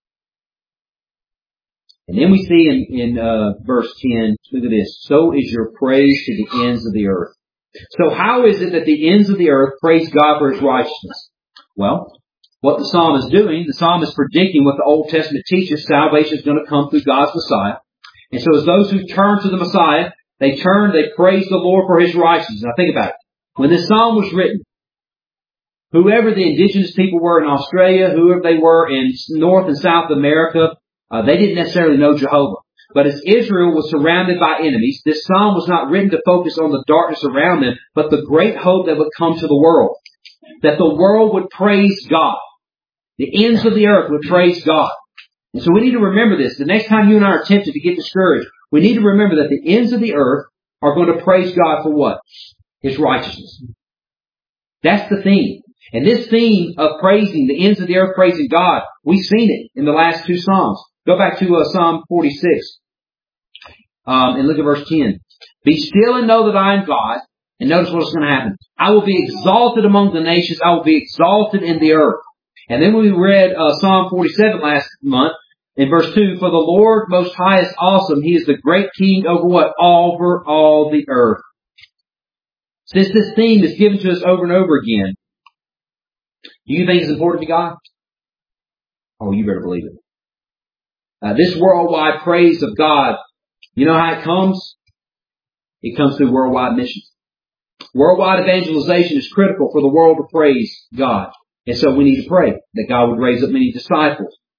And then we see in verse 10, look at this. So is your praise to the ends of the earth. So how is it that the ends of the earth praise God for His righteousness? Well, what the psalm is doing, the psalm is predicting what the Old Testament teaches. Salvation is going to come through God's Messiah. And so as those who turn to the Messiah, they praise the Lord for His righteousness. Now think about it. When this psalm was written, whoever the indigenous people were in Australia, whoever they were in North and South America, they didn't necessarily know Jehovah. But as Israel was surrounded by enemies, this psalm was not written to focus on the darkness around them, but the great hope that would come to the world. That the world would praise God. The ends of the earth would praise God. And so we need to remember this. The next time you and I are tempted to get discouraged, we need to remember that the ends of the earth are going to praise God for what? His righteousness. That's the theme. And this theme of praising, the ends of the earth praising God, we've seen it in the last two Psalms. Go back to Psalm 46 and look at verse 10. Be still and know that I am God. And notice what's going to happen. I will be exalted among the nations. I will be exalted in the earth. And then we read Psalm 47 last month in verse 2. For the Lord Most High is awesome. He is the great King over what? Over all the earth. Since this theme is given to us over and over again, do you think it's important to God? Oh, you better believe it. This worldwide praise of God, you know how it comes? It comes through worldwide missions. Worldwide evangelization is critical for the world to praise God. And so we need to pray that God would raise up many disciples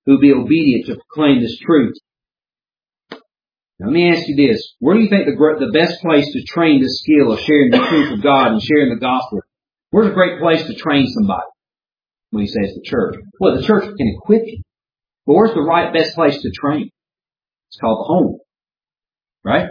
who will be obedient to proclaim this truth. Now, let me ask you this. Where do you think the best place to train this skill of sharing the truth of God and sharing the gospel? Where's a great place to train somebody? When he says the church. Well, the church can equip you. But where's the best place to train? It's called the home. Right?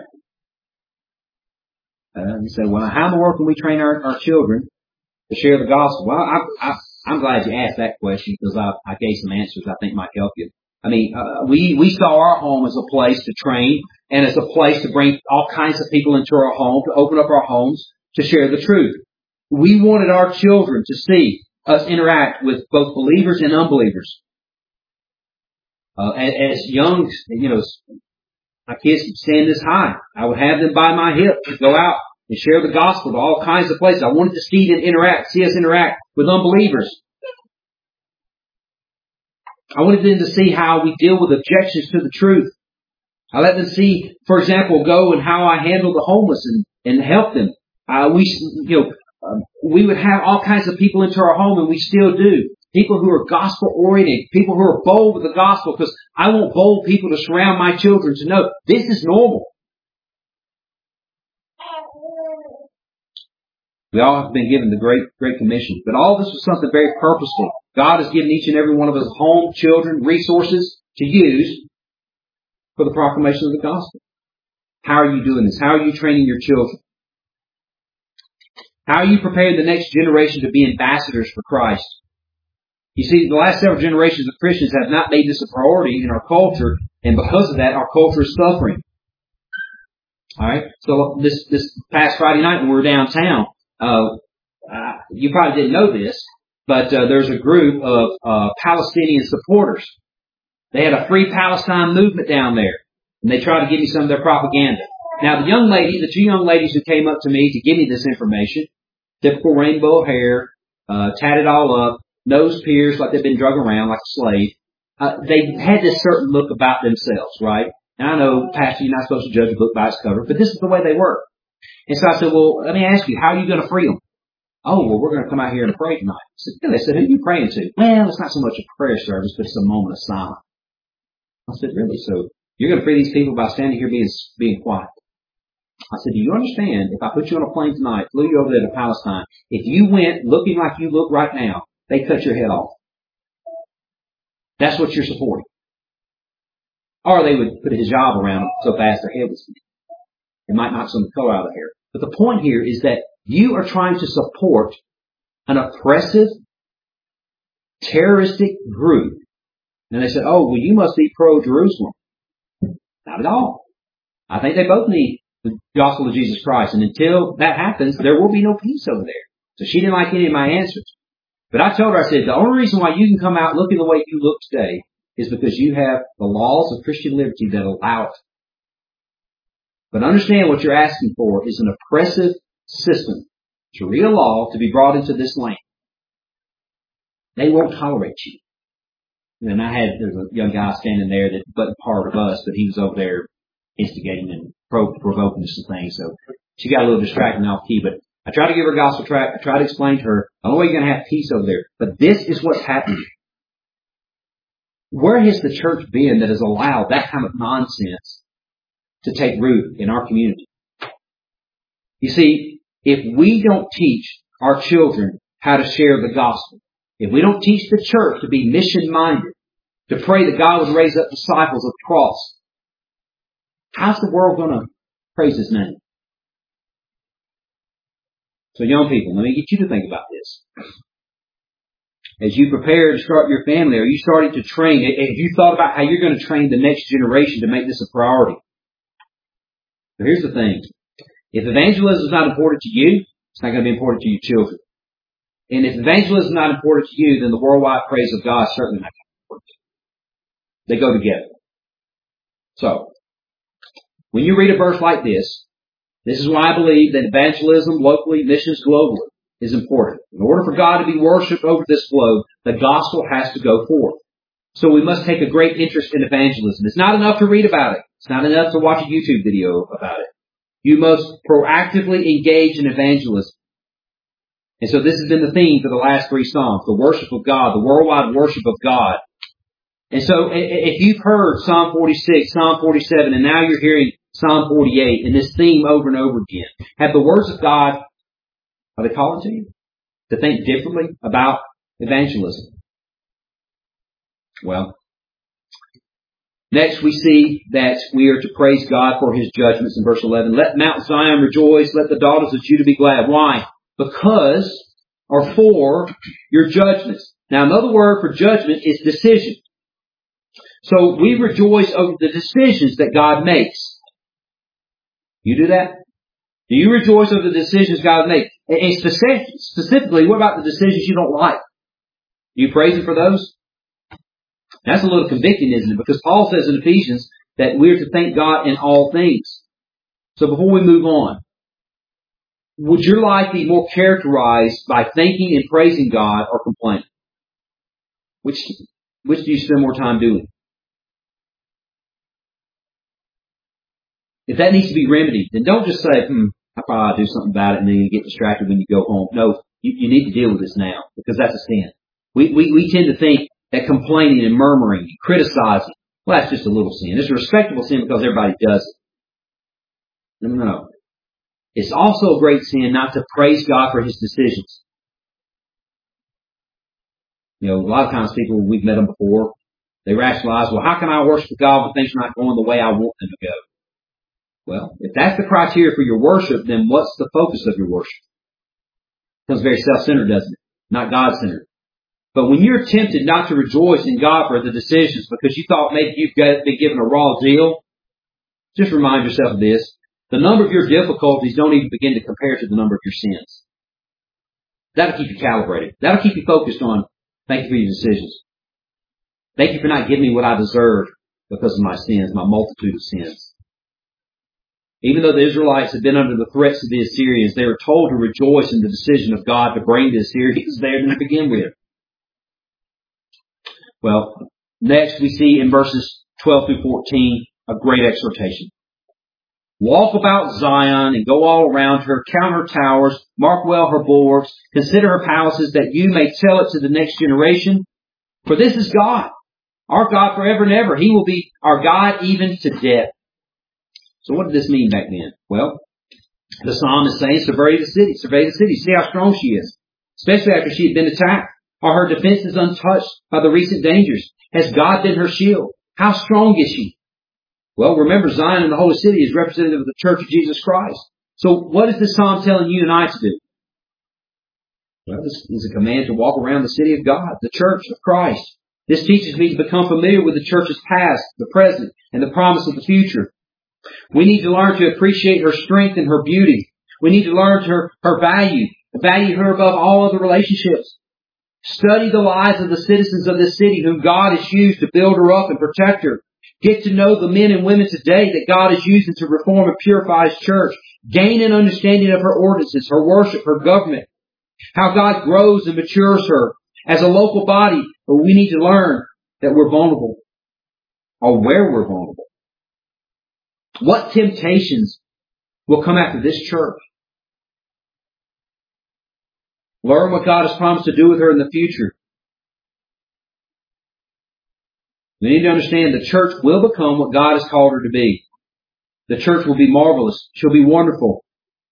You say, well, how in the world can we train our children to share the gospel? Well, I'm glad you asked that question because I gave some answers I think might help you. I mean, we saw our home as a place to train and as a place to bring all kinds of people into our home, to open up our homes, to share the truth. We wanted our children to see us interact with both believers and unbelievers. As young, my kids could stand this high. I would have them by my hip to go out and share the gospel to all kinds of places. I wanted to see us interact with unbelievers. I wanted them to see how we deal with objections to the truth. I let them see, for example, go and how I handle the homeless and help them. We would have all kinds of people into our home, and we still do. People who are gospel-oriented, people who are bold with the gospel, because I want bold people to surround my children to know this is normal. We all have been given the Great Commission, but all this was something very purposeful. God has given each and every one of us home, children, resources to use for the proclamation of the gospel. How are you doing this? How are you training your children? How are you preparing the next generation to be ambassadors for Christ? You see, the last several generations of Christians have not made this a priority in our culture, and because of that, our culture is suffering. Alright? So this past Friday night when we were downtown, you probably didn't know this, but there's a group of Palestinian supporters. They had a Free Palestine movement down there, and they tried to give me some of their propaganda. Now, the two young ladies who came up to me to give me this information, typical rainbow hair, tatted all up, nose pierced like they've been drug around like a slave. They had this certain look about themselves, right? And I know, Pastor, you're not supposed to judge a book by its cover, but this is the way they were. And so I said, well, let me ask you, how are you going to free them? Oh, well, we're going to come out here and pray tonight. They said, who are you praying to? Well, it's not so much a prayer service, but it's a moment of silence. I said, really? So you're going to free these people by standing here being quiet? I said, do you understand, if I put you on a plane tonight, flew you over there to Palestine, if you went looking like you look right now, they cut your head off. That's what you're supporting. Or they would put a hijab around them so fast their head was seen. It might knock some of the color out of the hair. But the point here is that you are trying to support an oppressive, terroristic group. And they said, oh, well, you must be pro-Jerusalem. Not at all. I think they both need the gospel of Jesus Christ. And until that happens, there will be no peace over there. So she didn't like any of my answers. But I told her, I said, the only reason why you can come out looking the way you look today is because you have the laws of Christian liberty that allow it. But understand what you're asking for is an oppressive system, Sharia law, to be brought into this land. They won't tolerate you. And there's a young guy standing there that wasn't part of us, but he was over there instigating and provoking some things. So she got a little distracted and off key, but I tried to give her a gospel tract. I tried to explain to her, the only way you're going to have peace over there. But this is what's happening. Where has the church been that has allowed that kind of nonsense to take root in our community? You see, if we don't teach our children how to share the gospel, if we don't teach the church to be mission-minded, to pray that God would raise up disciples of the cross, how's the world going to praise His name? So young people, let me get you to think about this. As you prepare to start your family, are you starting to train? Have you thought about how you're going to train the next generation to make this a priority? So here's the thing. If evangelism is not important to you, it's not going to be important to your children. And if evangelism is not important to you, then the worldwide praise of God is certainly not important to you. They go together. So, when you read a verse like this is why I believe that evangelism locally, missions globally is important. In order for God to be worshipped over this globe, the gospel has to go forth. So we must take a great interest in evangelism. It's not enough to read about it. It's not enough to watch a YouTube video about it. You must proactively engage in evangelism. And so this has been the theme for the last three Psalms, the worship of God, the worldwide worship of God. And so if you've heard Psalm 46, Psalm 47, and now you're hearing Psalm 48 and this theme over and over again, have the words of God, are they calling to you to think differently about evangelism? Well, next we see that we are to praise God for His judgments in verse 11. Let Mount Zion rejoice, let the daughters of Judah be glad. Why? Because, or for, your judgments. Now another word for judgment is decision. So we rejoice over the decisions that God makes. You do that? Do you rejoice over the decisions God makes? And specifically, what about the decisions you don't like? Do you praise Him for those? That's a little convicting, isn't it? Because Paul says in Ephesians that we're to thank God in all things. So before we move on, would your life be more characterized by thanking and praising God or complaining? Which do you spend more time doing? If that needs to be remedied, then don't just say, I probably ought to do something about it and then you get distracted when you go home. No, you need to deal with this now because that's a sin. We tend to think that complaining and murmuring and criticizing, well, that's just a little sin. It's a respectable sin because everybody does it. No. It's also a great sin not to praise God for His decisions. You know, a lot of times people, we've met them before, they rationalize, well, how can I worship God when things are not going the way I want them to go? Well, if that's the criteria for your worship, then what's the focus of your worship? It becomes very self-centered, doesn't it? Not God-centered. But when you're tempted not to rejoice in God for the decisions because you thought maybe you've been given a raw deal, just remind yourself of this. The number of your difficulties don't even begin to compare to the number of your sins. That'll keep you calibrated. That'll keep you focused on, thank you for your decisions. Thank you for not giving me what I deserve because of my sins, my multitude of sins. Even though the Israelites had been under the threats of the Assyrians, they were told to rejoice in the decision of God to bring the Assyrians there to begin with. Well, next we see in verses 12 through 14 a great exhortation. Walk about Zion and go all around her, count her towers, mark well her bulwarks, consider her palaces that you may tell it to the next generation. For this is God, our God forever and ever. He will be our God even to death. So what did this mean back then? Well, the psalm is saying, survey the city, see how strong she is. Especially after she had been attacked. Are her defenses untouched by the recent dangers? Has God been her shield? How strong is she? Well, remember, Zion and the Holy City is representative of the Church of Jesus Christ. So what is this psalm telling you and I to do? Well, this is a command to walk around the city of God, the Church of Christ. This teaches me to become familiar with the Church's past, the present, and the promise of the future. We need to learn to appreciate her strength and her beauty. We need to learn her value her above all other relationships. Study the lives of the citizens of this city whom God has used to build her up and protect her. Get to know the men and women today that God is using to reform and purify His church. Gain an understanding of her ordinances, her worship, her government. How God grows and matures her. As a local body, we need to learn that we're vulnerable. Or where we're vulnerable. What temptations will come after this church? Learn what God has promised to do with her in the future. We need to understand the church will become what God has called her to be. The church will be marvelous. She'll be wonderful.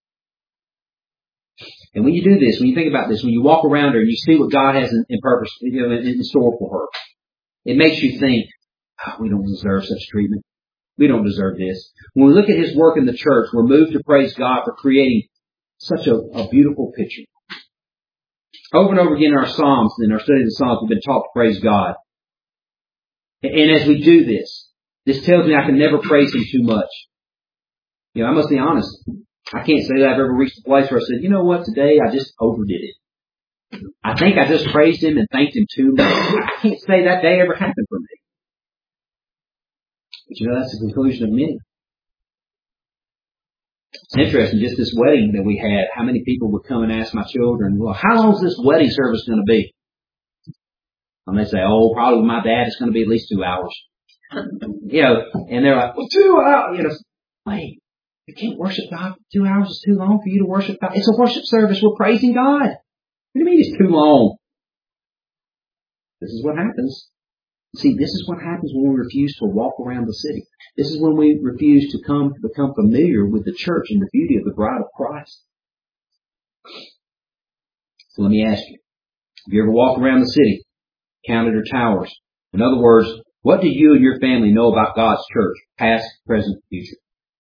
And when you do this, when you think about this, when you walk around her and you see what God has in purpose, in store for her, it makes you think, we don't deserve such treatment. We don't deserve this. When we look at His work in the church, we're moved to praise God for creating such a beautiful picture. Over and over again in our Psalms, in our study of the Psalms, we've been taught to praise God. And as we do this, this tells me I can never praise Him too much. You know, I must be honest. I can't say that I've ever reached a place where I said, you know what, today I just overdid it. I think I just praised Him and thanked Him too much. I can't say that day ever happened for me. But you know, that's the conclusion of many. It's interesting, just this wedding that we had, how many people would come and ask my children, well, how long is this wedding service going to be? And they say, oh, probably with my dad it's going to be at least 2 hours. You know, and they're like, well, 2 hours. You know, wait, you can't worship God for 2 hours. It's too long for you to worship God. It's a worship service. We're praising God. What do you mean it's too long? This is what happens. See, this is what happens when we refuse to walk around the city. This is when we refuse to become familiar with the church and the beauty of the bride of Christ. So let me ask you, have you ever walked around the city, counted her towers? In other words, what do you and your family know about God's church, past, present, future?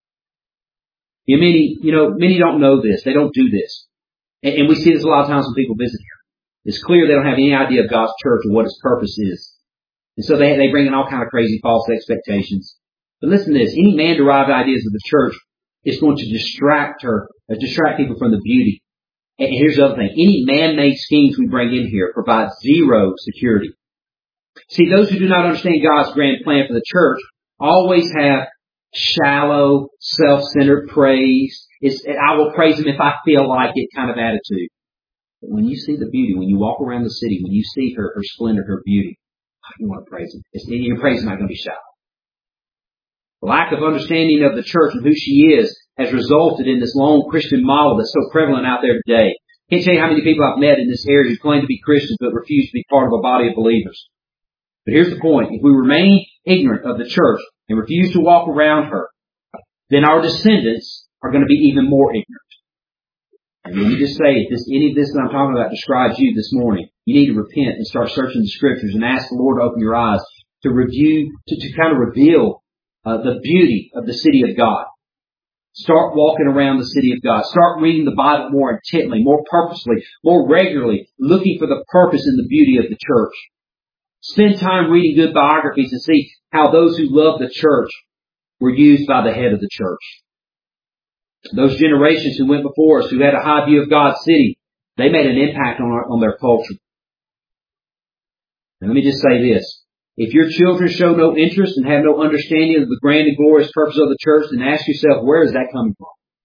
Many don't know this. They don't do this. And we see this a lot of times when people visit here. It's clear they don't have any idea of God's church or what its purpose is. And so they bring in all kind of crazy false expectations. But listen to this. Any man-derived ideas of the church is going to distract people from the beauty. And here's the other thing. Any man-made schemes we bring in here provide zero security. See, those who do not understand God's grand plan for the church always have shallow, self-centered praise. I will praise Him if I feel like it kind of attitude. But when you see the beauty, when you walk around the city, when you see her splendor, her beauty, you want to praise Him. Your praise is not going to be shallow. The lack of understanding of the church and who she is has resulted in this lone Christian model that's so prevalent out there today. Can't tell you how many people I've met in this area who claim to be Christians but refuse to be part of a body of believers. But here's the point. If we remain ignorant of the church and refuse to walk around her, then our descendants are going to be even more ignorant. And let me just say, if any of this that I'm talking about describes you this morning, you need to repent and start searching the Scriptures and ask the Lord to open your eyes to kind of reveal the beauty of the city of God. Start walking around the city of God. Start reading the Bible more intently, more purposely, more regularly, looking for the purpose and the beauty of the church. Spend time reading good biographies and see how those who love the church were used by the head of the church. Those generations who went before us, who had a high view of God's city, they made an impact on their culture. And let me just say this. If your children show no interest and have no understanding of the grand and glorious purpose of the church, then ask yourself, where is that coming from?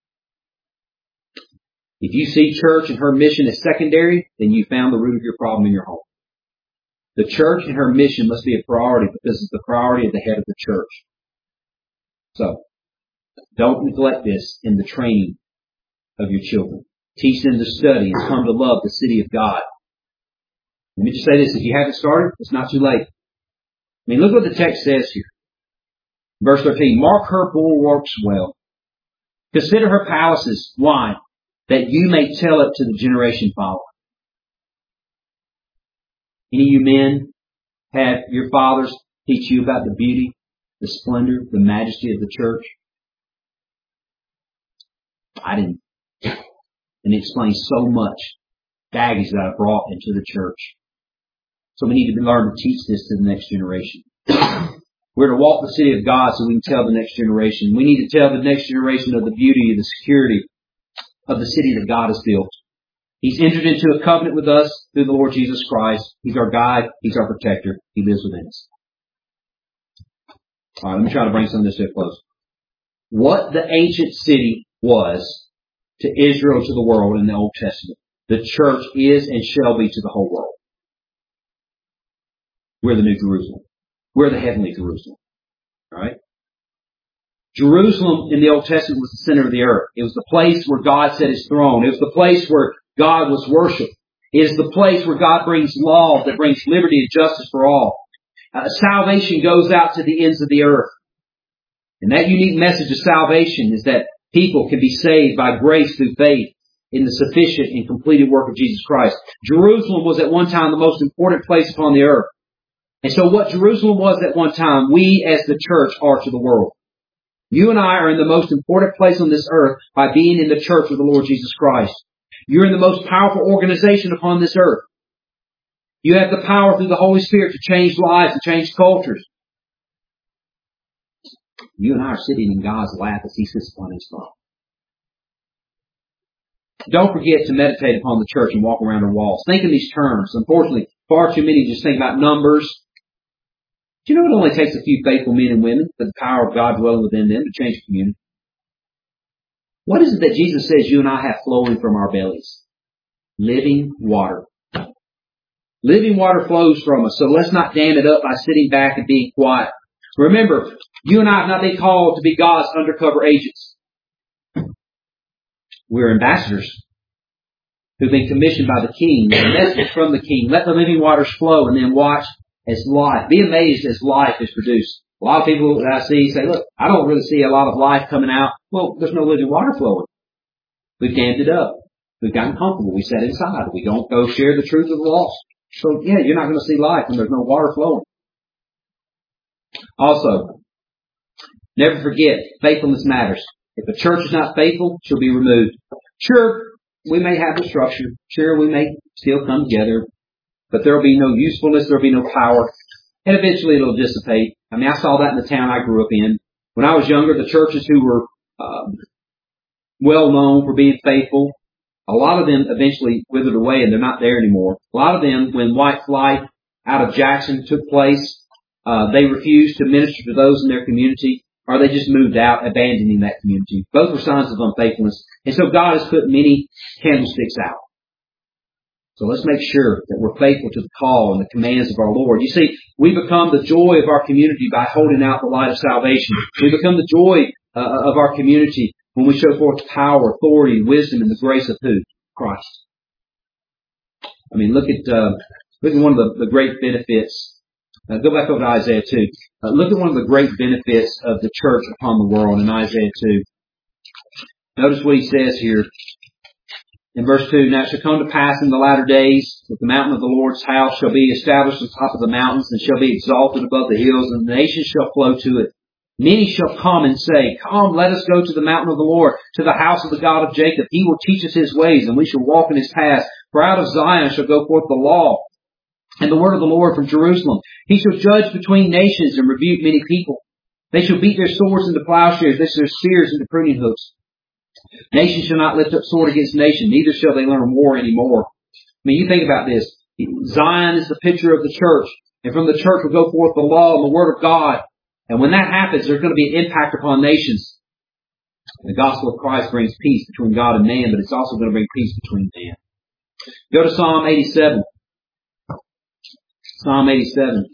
If you see church and her mission as secondary, then you found the root of your problem in your home. The church and her mission must be a priority because it's the priority of the head of the church. So, don't neglect this in the training of your children. Teach them to study and come to love the city of God. Let me just say this. If you haven't started, it's not too late. I mean, look what the text says here. Verse 13, mark her bulwarks well. Consider her palaces. Why? That you may tell it to the generation following. Any of you men have your fathers teach you about the beauty, the splendor, the majesty of the church? I didn't. And it explains so much baggage that I brought into the church. So we need to learn to teach this to the next generation. We're to walk the city of God so we can tell the next generation. We need to tell the next generation of the beauty, the security of the city that God has built. He's entered into a covenant with us through the Lord Jesus Christ. He's our guide. He's our protector. He lives within us. All right, let me try to bring some of this to a close. What the ancient city was to Israel, to the world in the Old Testament, the church is and shall be to the whole world. We're the New Jerusalem. We're the heavenly Jerusalem. All right? Jerusalem in the Old Testament was the center of the earth. It was the place where God set His throne. It was the place where God was worshipped. It is the place where God brings law that brings liberty and justice for all. Salvation goes out to the ends of the earth. And that unique message of salvation is that people can be saved by grace through faith in the sufficient and completed work of Jesus Christ. Jerusalem was at one time the most important place upon the earth. And so what Jerusalem was at one time, we as the church are to the world. You and I are in the most important place on this earth by being in the church of the Lord Jesus Christ. You're in the most powerful organization upon this earth. You have the power through the Holy Spirit to change lives and change cultures. You and I are sitting in God's lap as He sits upon His throne. Don't forget to meditate upon the church and walk around her walls. Think in these terms. Unfortunately, far too many just think about numbers. Do you know it only takes a few faithful men and women for the power of God dwelling within them to change the community? What is it that Jesus says you and I have flowing from our bellies? Living water. Living water flows from us, so let's not dam it up by sitting back and being quiet. Remember, you and I have not been called to be God's undercover agents. We're ambassadors who've been commissioned by the King, with a message from the King. Let the living waters flow and then watch as life. Be amazed as life is produced. A lot of people that I see say, look, I don't really see a lot of life coming out. Well, there's no living water flowing. We've dammed it up. We've gotten comfortable. We sat inside. We don't go share the truth of the lost. So yeah, you're not going to see life when there's no water flowing. Also, never forget, faithfulness matters. If a church is not faithful, she'll be removed. Sure, we may have the structure. Sure, we may still come together. But there'll be no usefulness. There'll be no power. And eventually it'll dissipate. I mean, I saw that in the town I grew up in. When I was younger, the churches who were well known for being faithful, a lot of them eventually withered away and they're not there anymore. A lot of them, when white flight out of Jackson took place, they refused to minister to those in their community, or they just moved out, abandoning that community. Both were signs of unfaithfulness. And so God has put many candlesticks out. So let's make sure that we're faithful to the call and the commands of our Lord. You see, we become the joy of our community by holding out the light of salvation. We become the joy of our community when we show forth power, authority, wisdom, and the grace of who? Christ. I mean, look at one of the great benefits. Go back over to Isaiah 2. Look at one of the great benefits of the church upon the world in Isaiah 2. Notice what he says here. In verse 2, now it shall come to pass in the latter days that the mountain of the Lord's house shall be established on top of the mountains and shall be exalted above the hills, and the nations shall flow to it. Many shall come and say, come, let us go to the mountain of the Lord, to the house of the God of Jacob. He will teach us his ways, and we shall walk in his paths. For out of Zion shall go forth the law and the word of the Lord from Jerusalem. He shall judge between nations and rebuke many people. They shall beat their swords into plowshares, they shall their spears into pruning hooks. Nation shall not lift up sword against nation, neither shall they learn war anymore. I mean, you think about this. Zion is the picture of the church, and from the church will go forth the law and the word of God. And when that happens, there's going to be an impact upon nations. The gospel of Christ brings peace between God and man, but it's also going to bring peace between man. Go to Psalm 87. Psalm 87.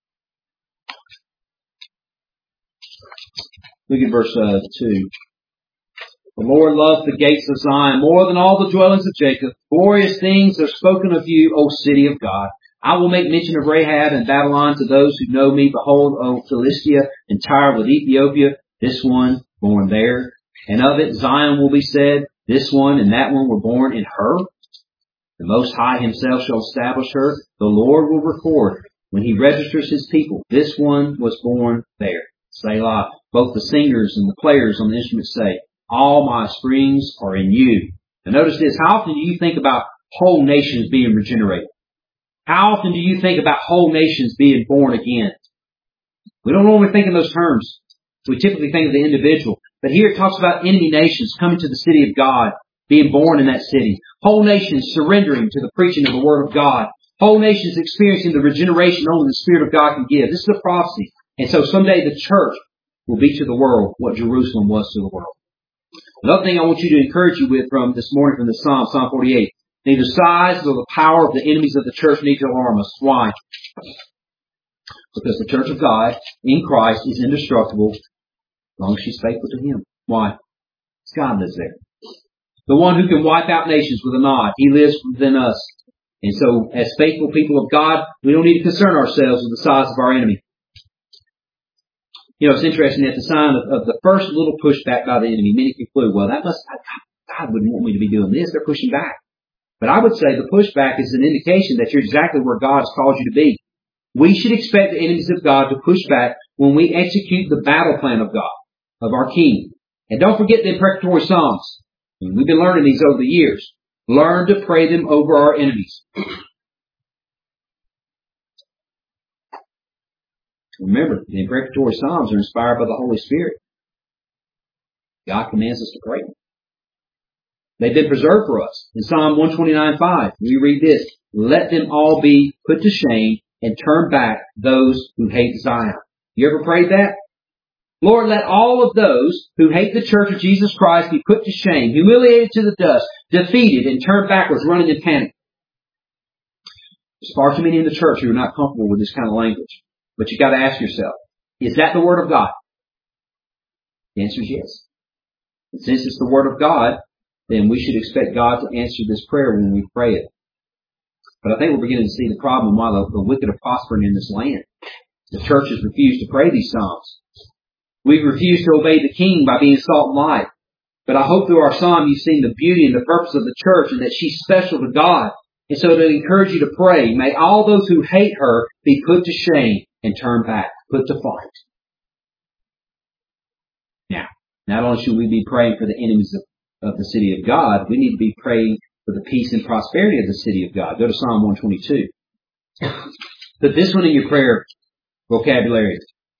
Look at verse 2. The Lord loves the gates of Zion more than all the dwellings of Jacob. Glorious things are spoken of you, O city of God. I will make mention of Rahab and Babylon to those who know me. Behold, O Philistia and Tyre with Ethiopia, this one born there. And of it Zion will be said, this one and that one were born in her. The Most High himself shall establish her. The Lord will record when he registers his people. This one was born there. Selah. Both the singers and the players on the instruments say, all my springs are in you. And notice this. How often do you think about whole nations being regenerated? How often do you think about whole nations being born again? We don't normally think in those terms. We typically think of the individual. But here it talks about enemy nations coming to the city of God, being born in that city. Whole nations surrendering to the preaching of the Word of God. Whole nations experiencing the regeneration only the Spirit of God can give. This is a prophecy. And so someday the church will be to the world what Jerusalem was to the world. Another thing I want you to encourage you with from this morning from the Psalm 48. Neither size nor the power of the enemies of the church need to alarm us. Why? Because the church of God in Christ is indestructible as long as she's faithful to Him. Why? Because God lives there. The one who can wipe out nations with a nod. He lives within us. And so, as faithful people of God, we don't need to concern ourselves with the size of our enemy. You know, it's interesting at the sign of the first little pushback by the enemy, many conclude, well, God wouldn't want me to be doing this. They're pushing back. But I would say the pushback is an indication that you're exactly where God has called you to be. We should expect the enemies of God to push back when we execute the battle plan of God, of our King. And don't forget the imprecatory Psalms. We've been learning these over the years. Learn to pray them over our enemies. Remember, the imprecatory Psalms are inspired by the Holy Spirit. God commands us to pray them. They've been preserved for us. In Psalm 129:5, we read this, let them all be put to shame and turn back those who hate Zion. You ever prayed that? Lord, let all of those who hate the church of Jesus Christ be put to shame, humiliated to the dust, defeated, and turned backwards, running in panic. There's far too many in the church who are not comfortable with this kind of language. But you got to ask yourself, is that the Word of God? The answer is yes. And since it's the Word of God, then we should expect God to answer this prayer when we pray it. But I think we're beginning to see the problem why the wicked are prospering in this land. The church has refused to pray these psalms. We've refused to obey the king by being salt and light. But I hope through our psalm you've seen the beauty and the purpose of the church and that she's special to God. And so to encourage you to pray, may all those who hate her be put to shame and turn back, put to flight. Now, not only should we be praying for the enemies of the city of God, we need to be praying for the peace and prosperity of the city of God. Go to Psalm 122. Put this one in your prayer vocabulary.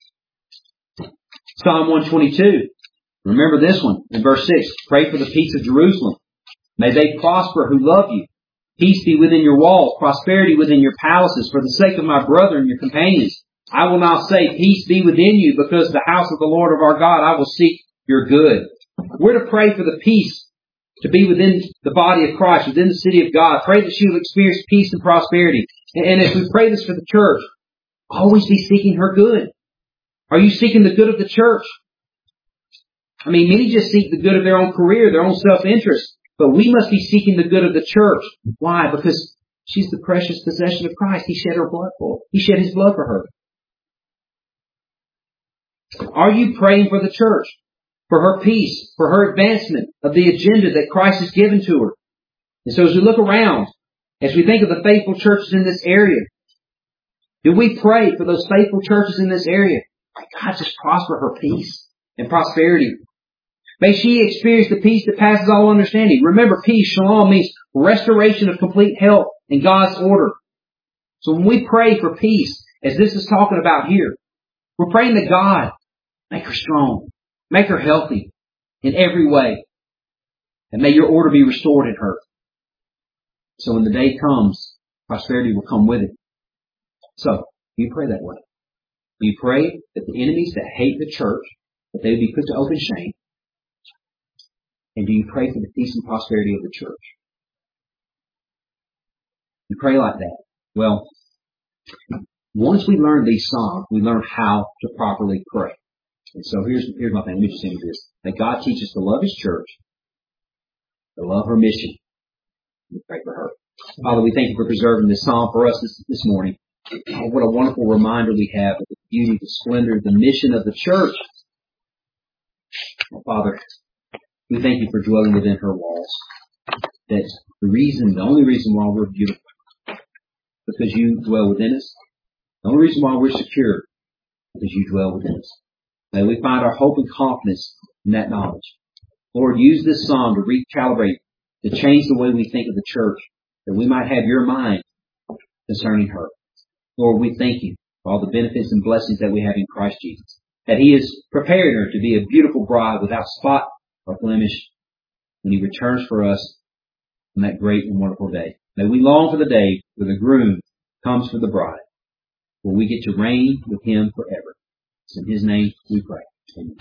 Psalm 122. Remember this one in verse 6. Pray for the peace of Jerusalem. May they prosper who love you. Peace be within your walls, prosperity within your palaces. For the sake of my brother and your companions, I will now say, peace be within you, because the house of the Lord of our God, I will seek your good. We're to pray for the peace to be within the body of Christ, within the city of God. Pray that she will experience peace and prosperity. And as we pray this for the church, always be seeking her good. Are you seeking the good of the church? I mean, many just seek the good of their own career, their own self-interest. But we must be seeking the good of the church. Why? Because she's the precious possession of Christ. He shed her blood for her. He shed His blood for her. Are you praying for the church? For her peace, for her advancement of the agenda that Christ has given to her. And so as we look around, as we think of the faithful churches in this area, do we pray for those faithful churches in this area? May God just prosper her peace and prosperity. May she experience the peace that passes all understanding. Remember, peace, shalom, means restoration of complete health in God's order. So when we pray for peace, as this is talking about here, we're praying that God make her strong, make her healthy in every way, and may your order be restored in her. So when the day comes, prosperity will come with it. So, you pray that way. You pray that the enemies that hate the church, that they would be put to open shame. And do you pray for the peace and prosperity of the church? You pray like that. Well, once we learn these psalms, we learn how to properly pray. And so here's my thing. Let me just say this. That God teaches us to love His church, to love her mission. We pray for her. Father, we thank You for preserving this psalm for us this morning. Oh, what a wonderful reminder we have of the beauty, the splendor, the mission of the church. Oh, Father, we thank You for dwelling within her walls. That the only reason why we're beautiful, because You dwell within us. The only reason why we're secure, because You dwell within us. May we find our hope and confidence in that knowledge. Lord, use this psalm to recalibrate, to change the way we think of the church, that we might have Your mind concerning her. Lord, we thank You for all the benefits and blessings that we have in Christ Jesus, that He has prepared her to be a beautiful bride without spot or blemish when He returns for us on that great and wonderful day. May we long for the day where the groom comes for the bride, where we get to reign with Him forever. It's in His name we pray. Amen.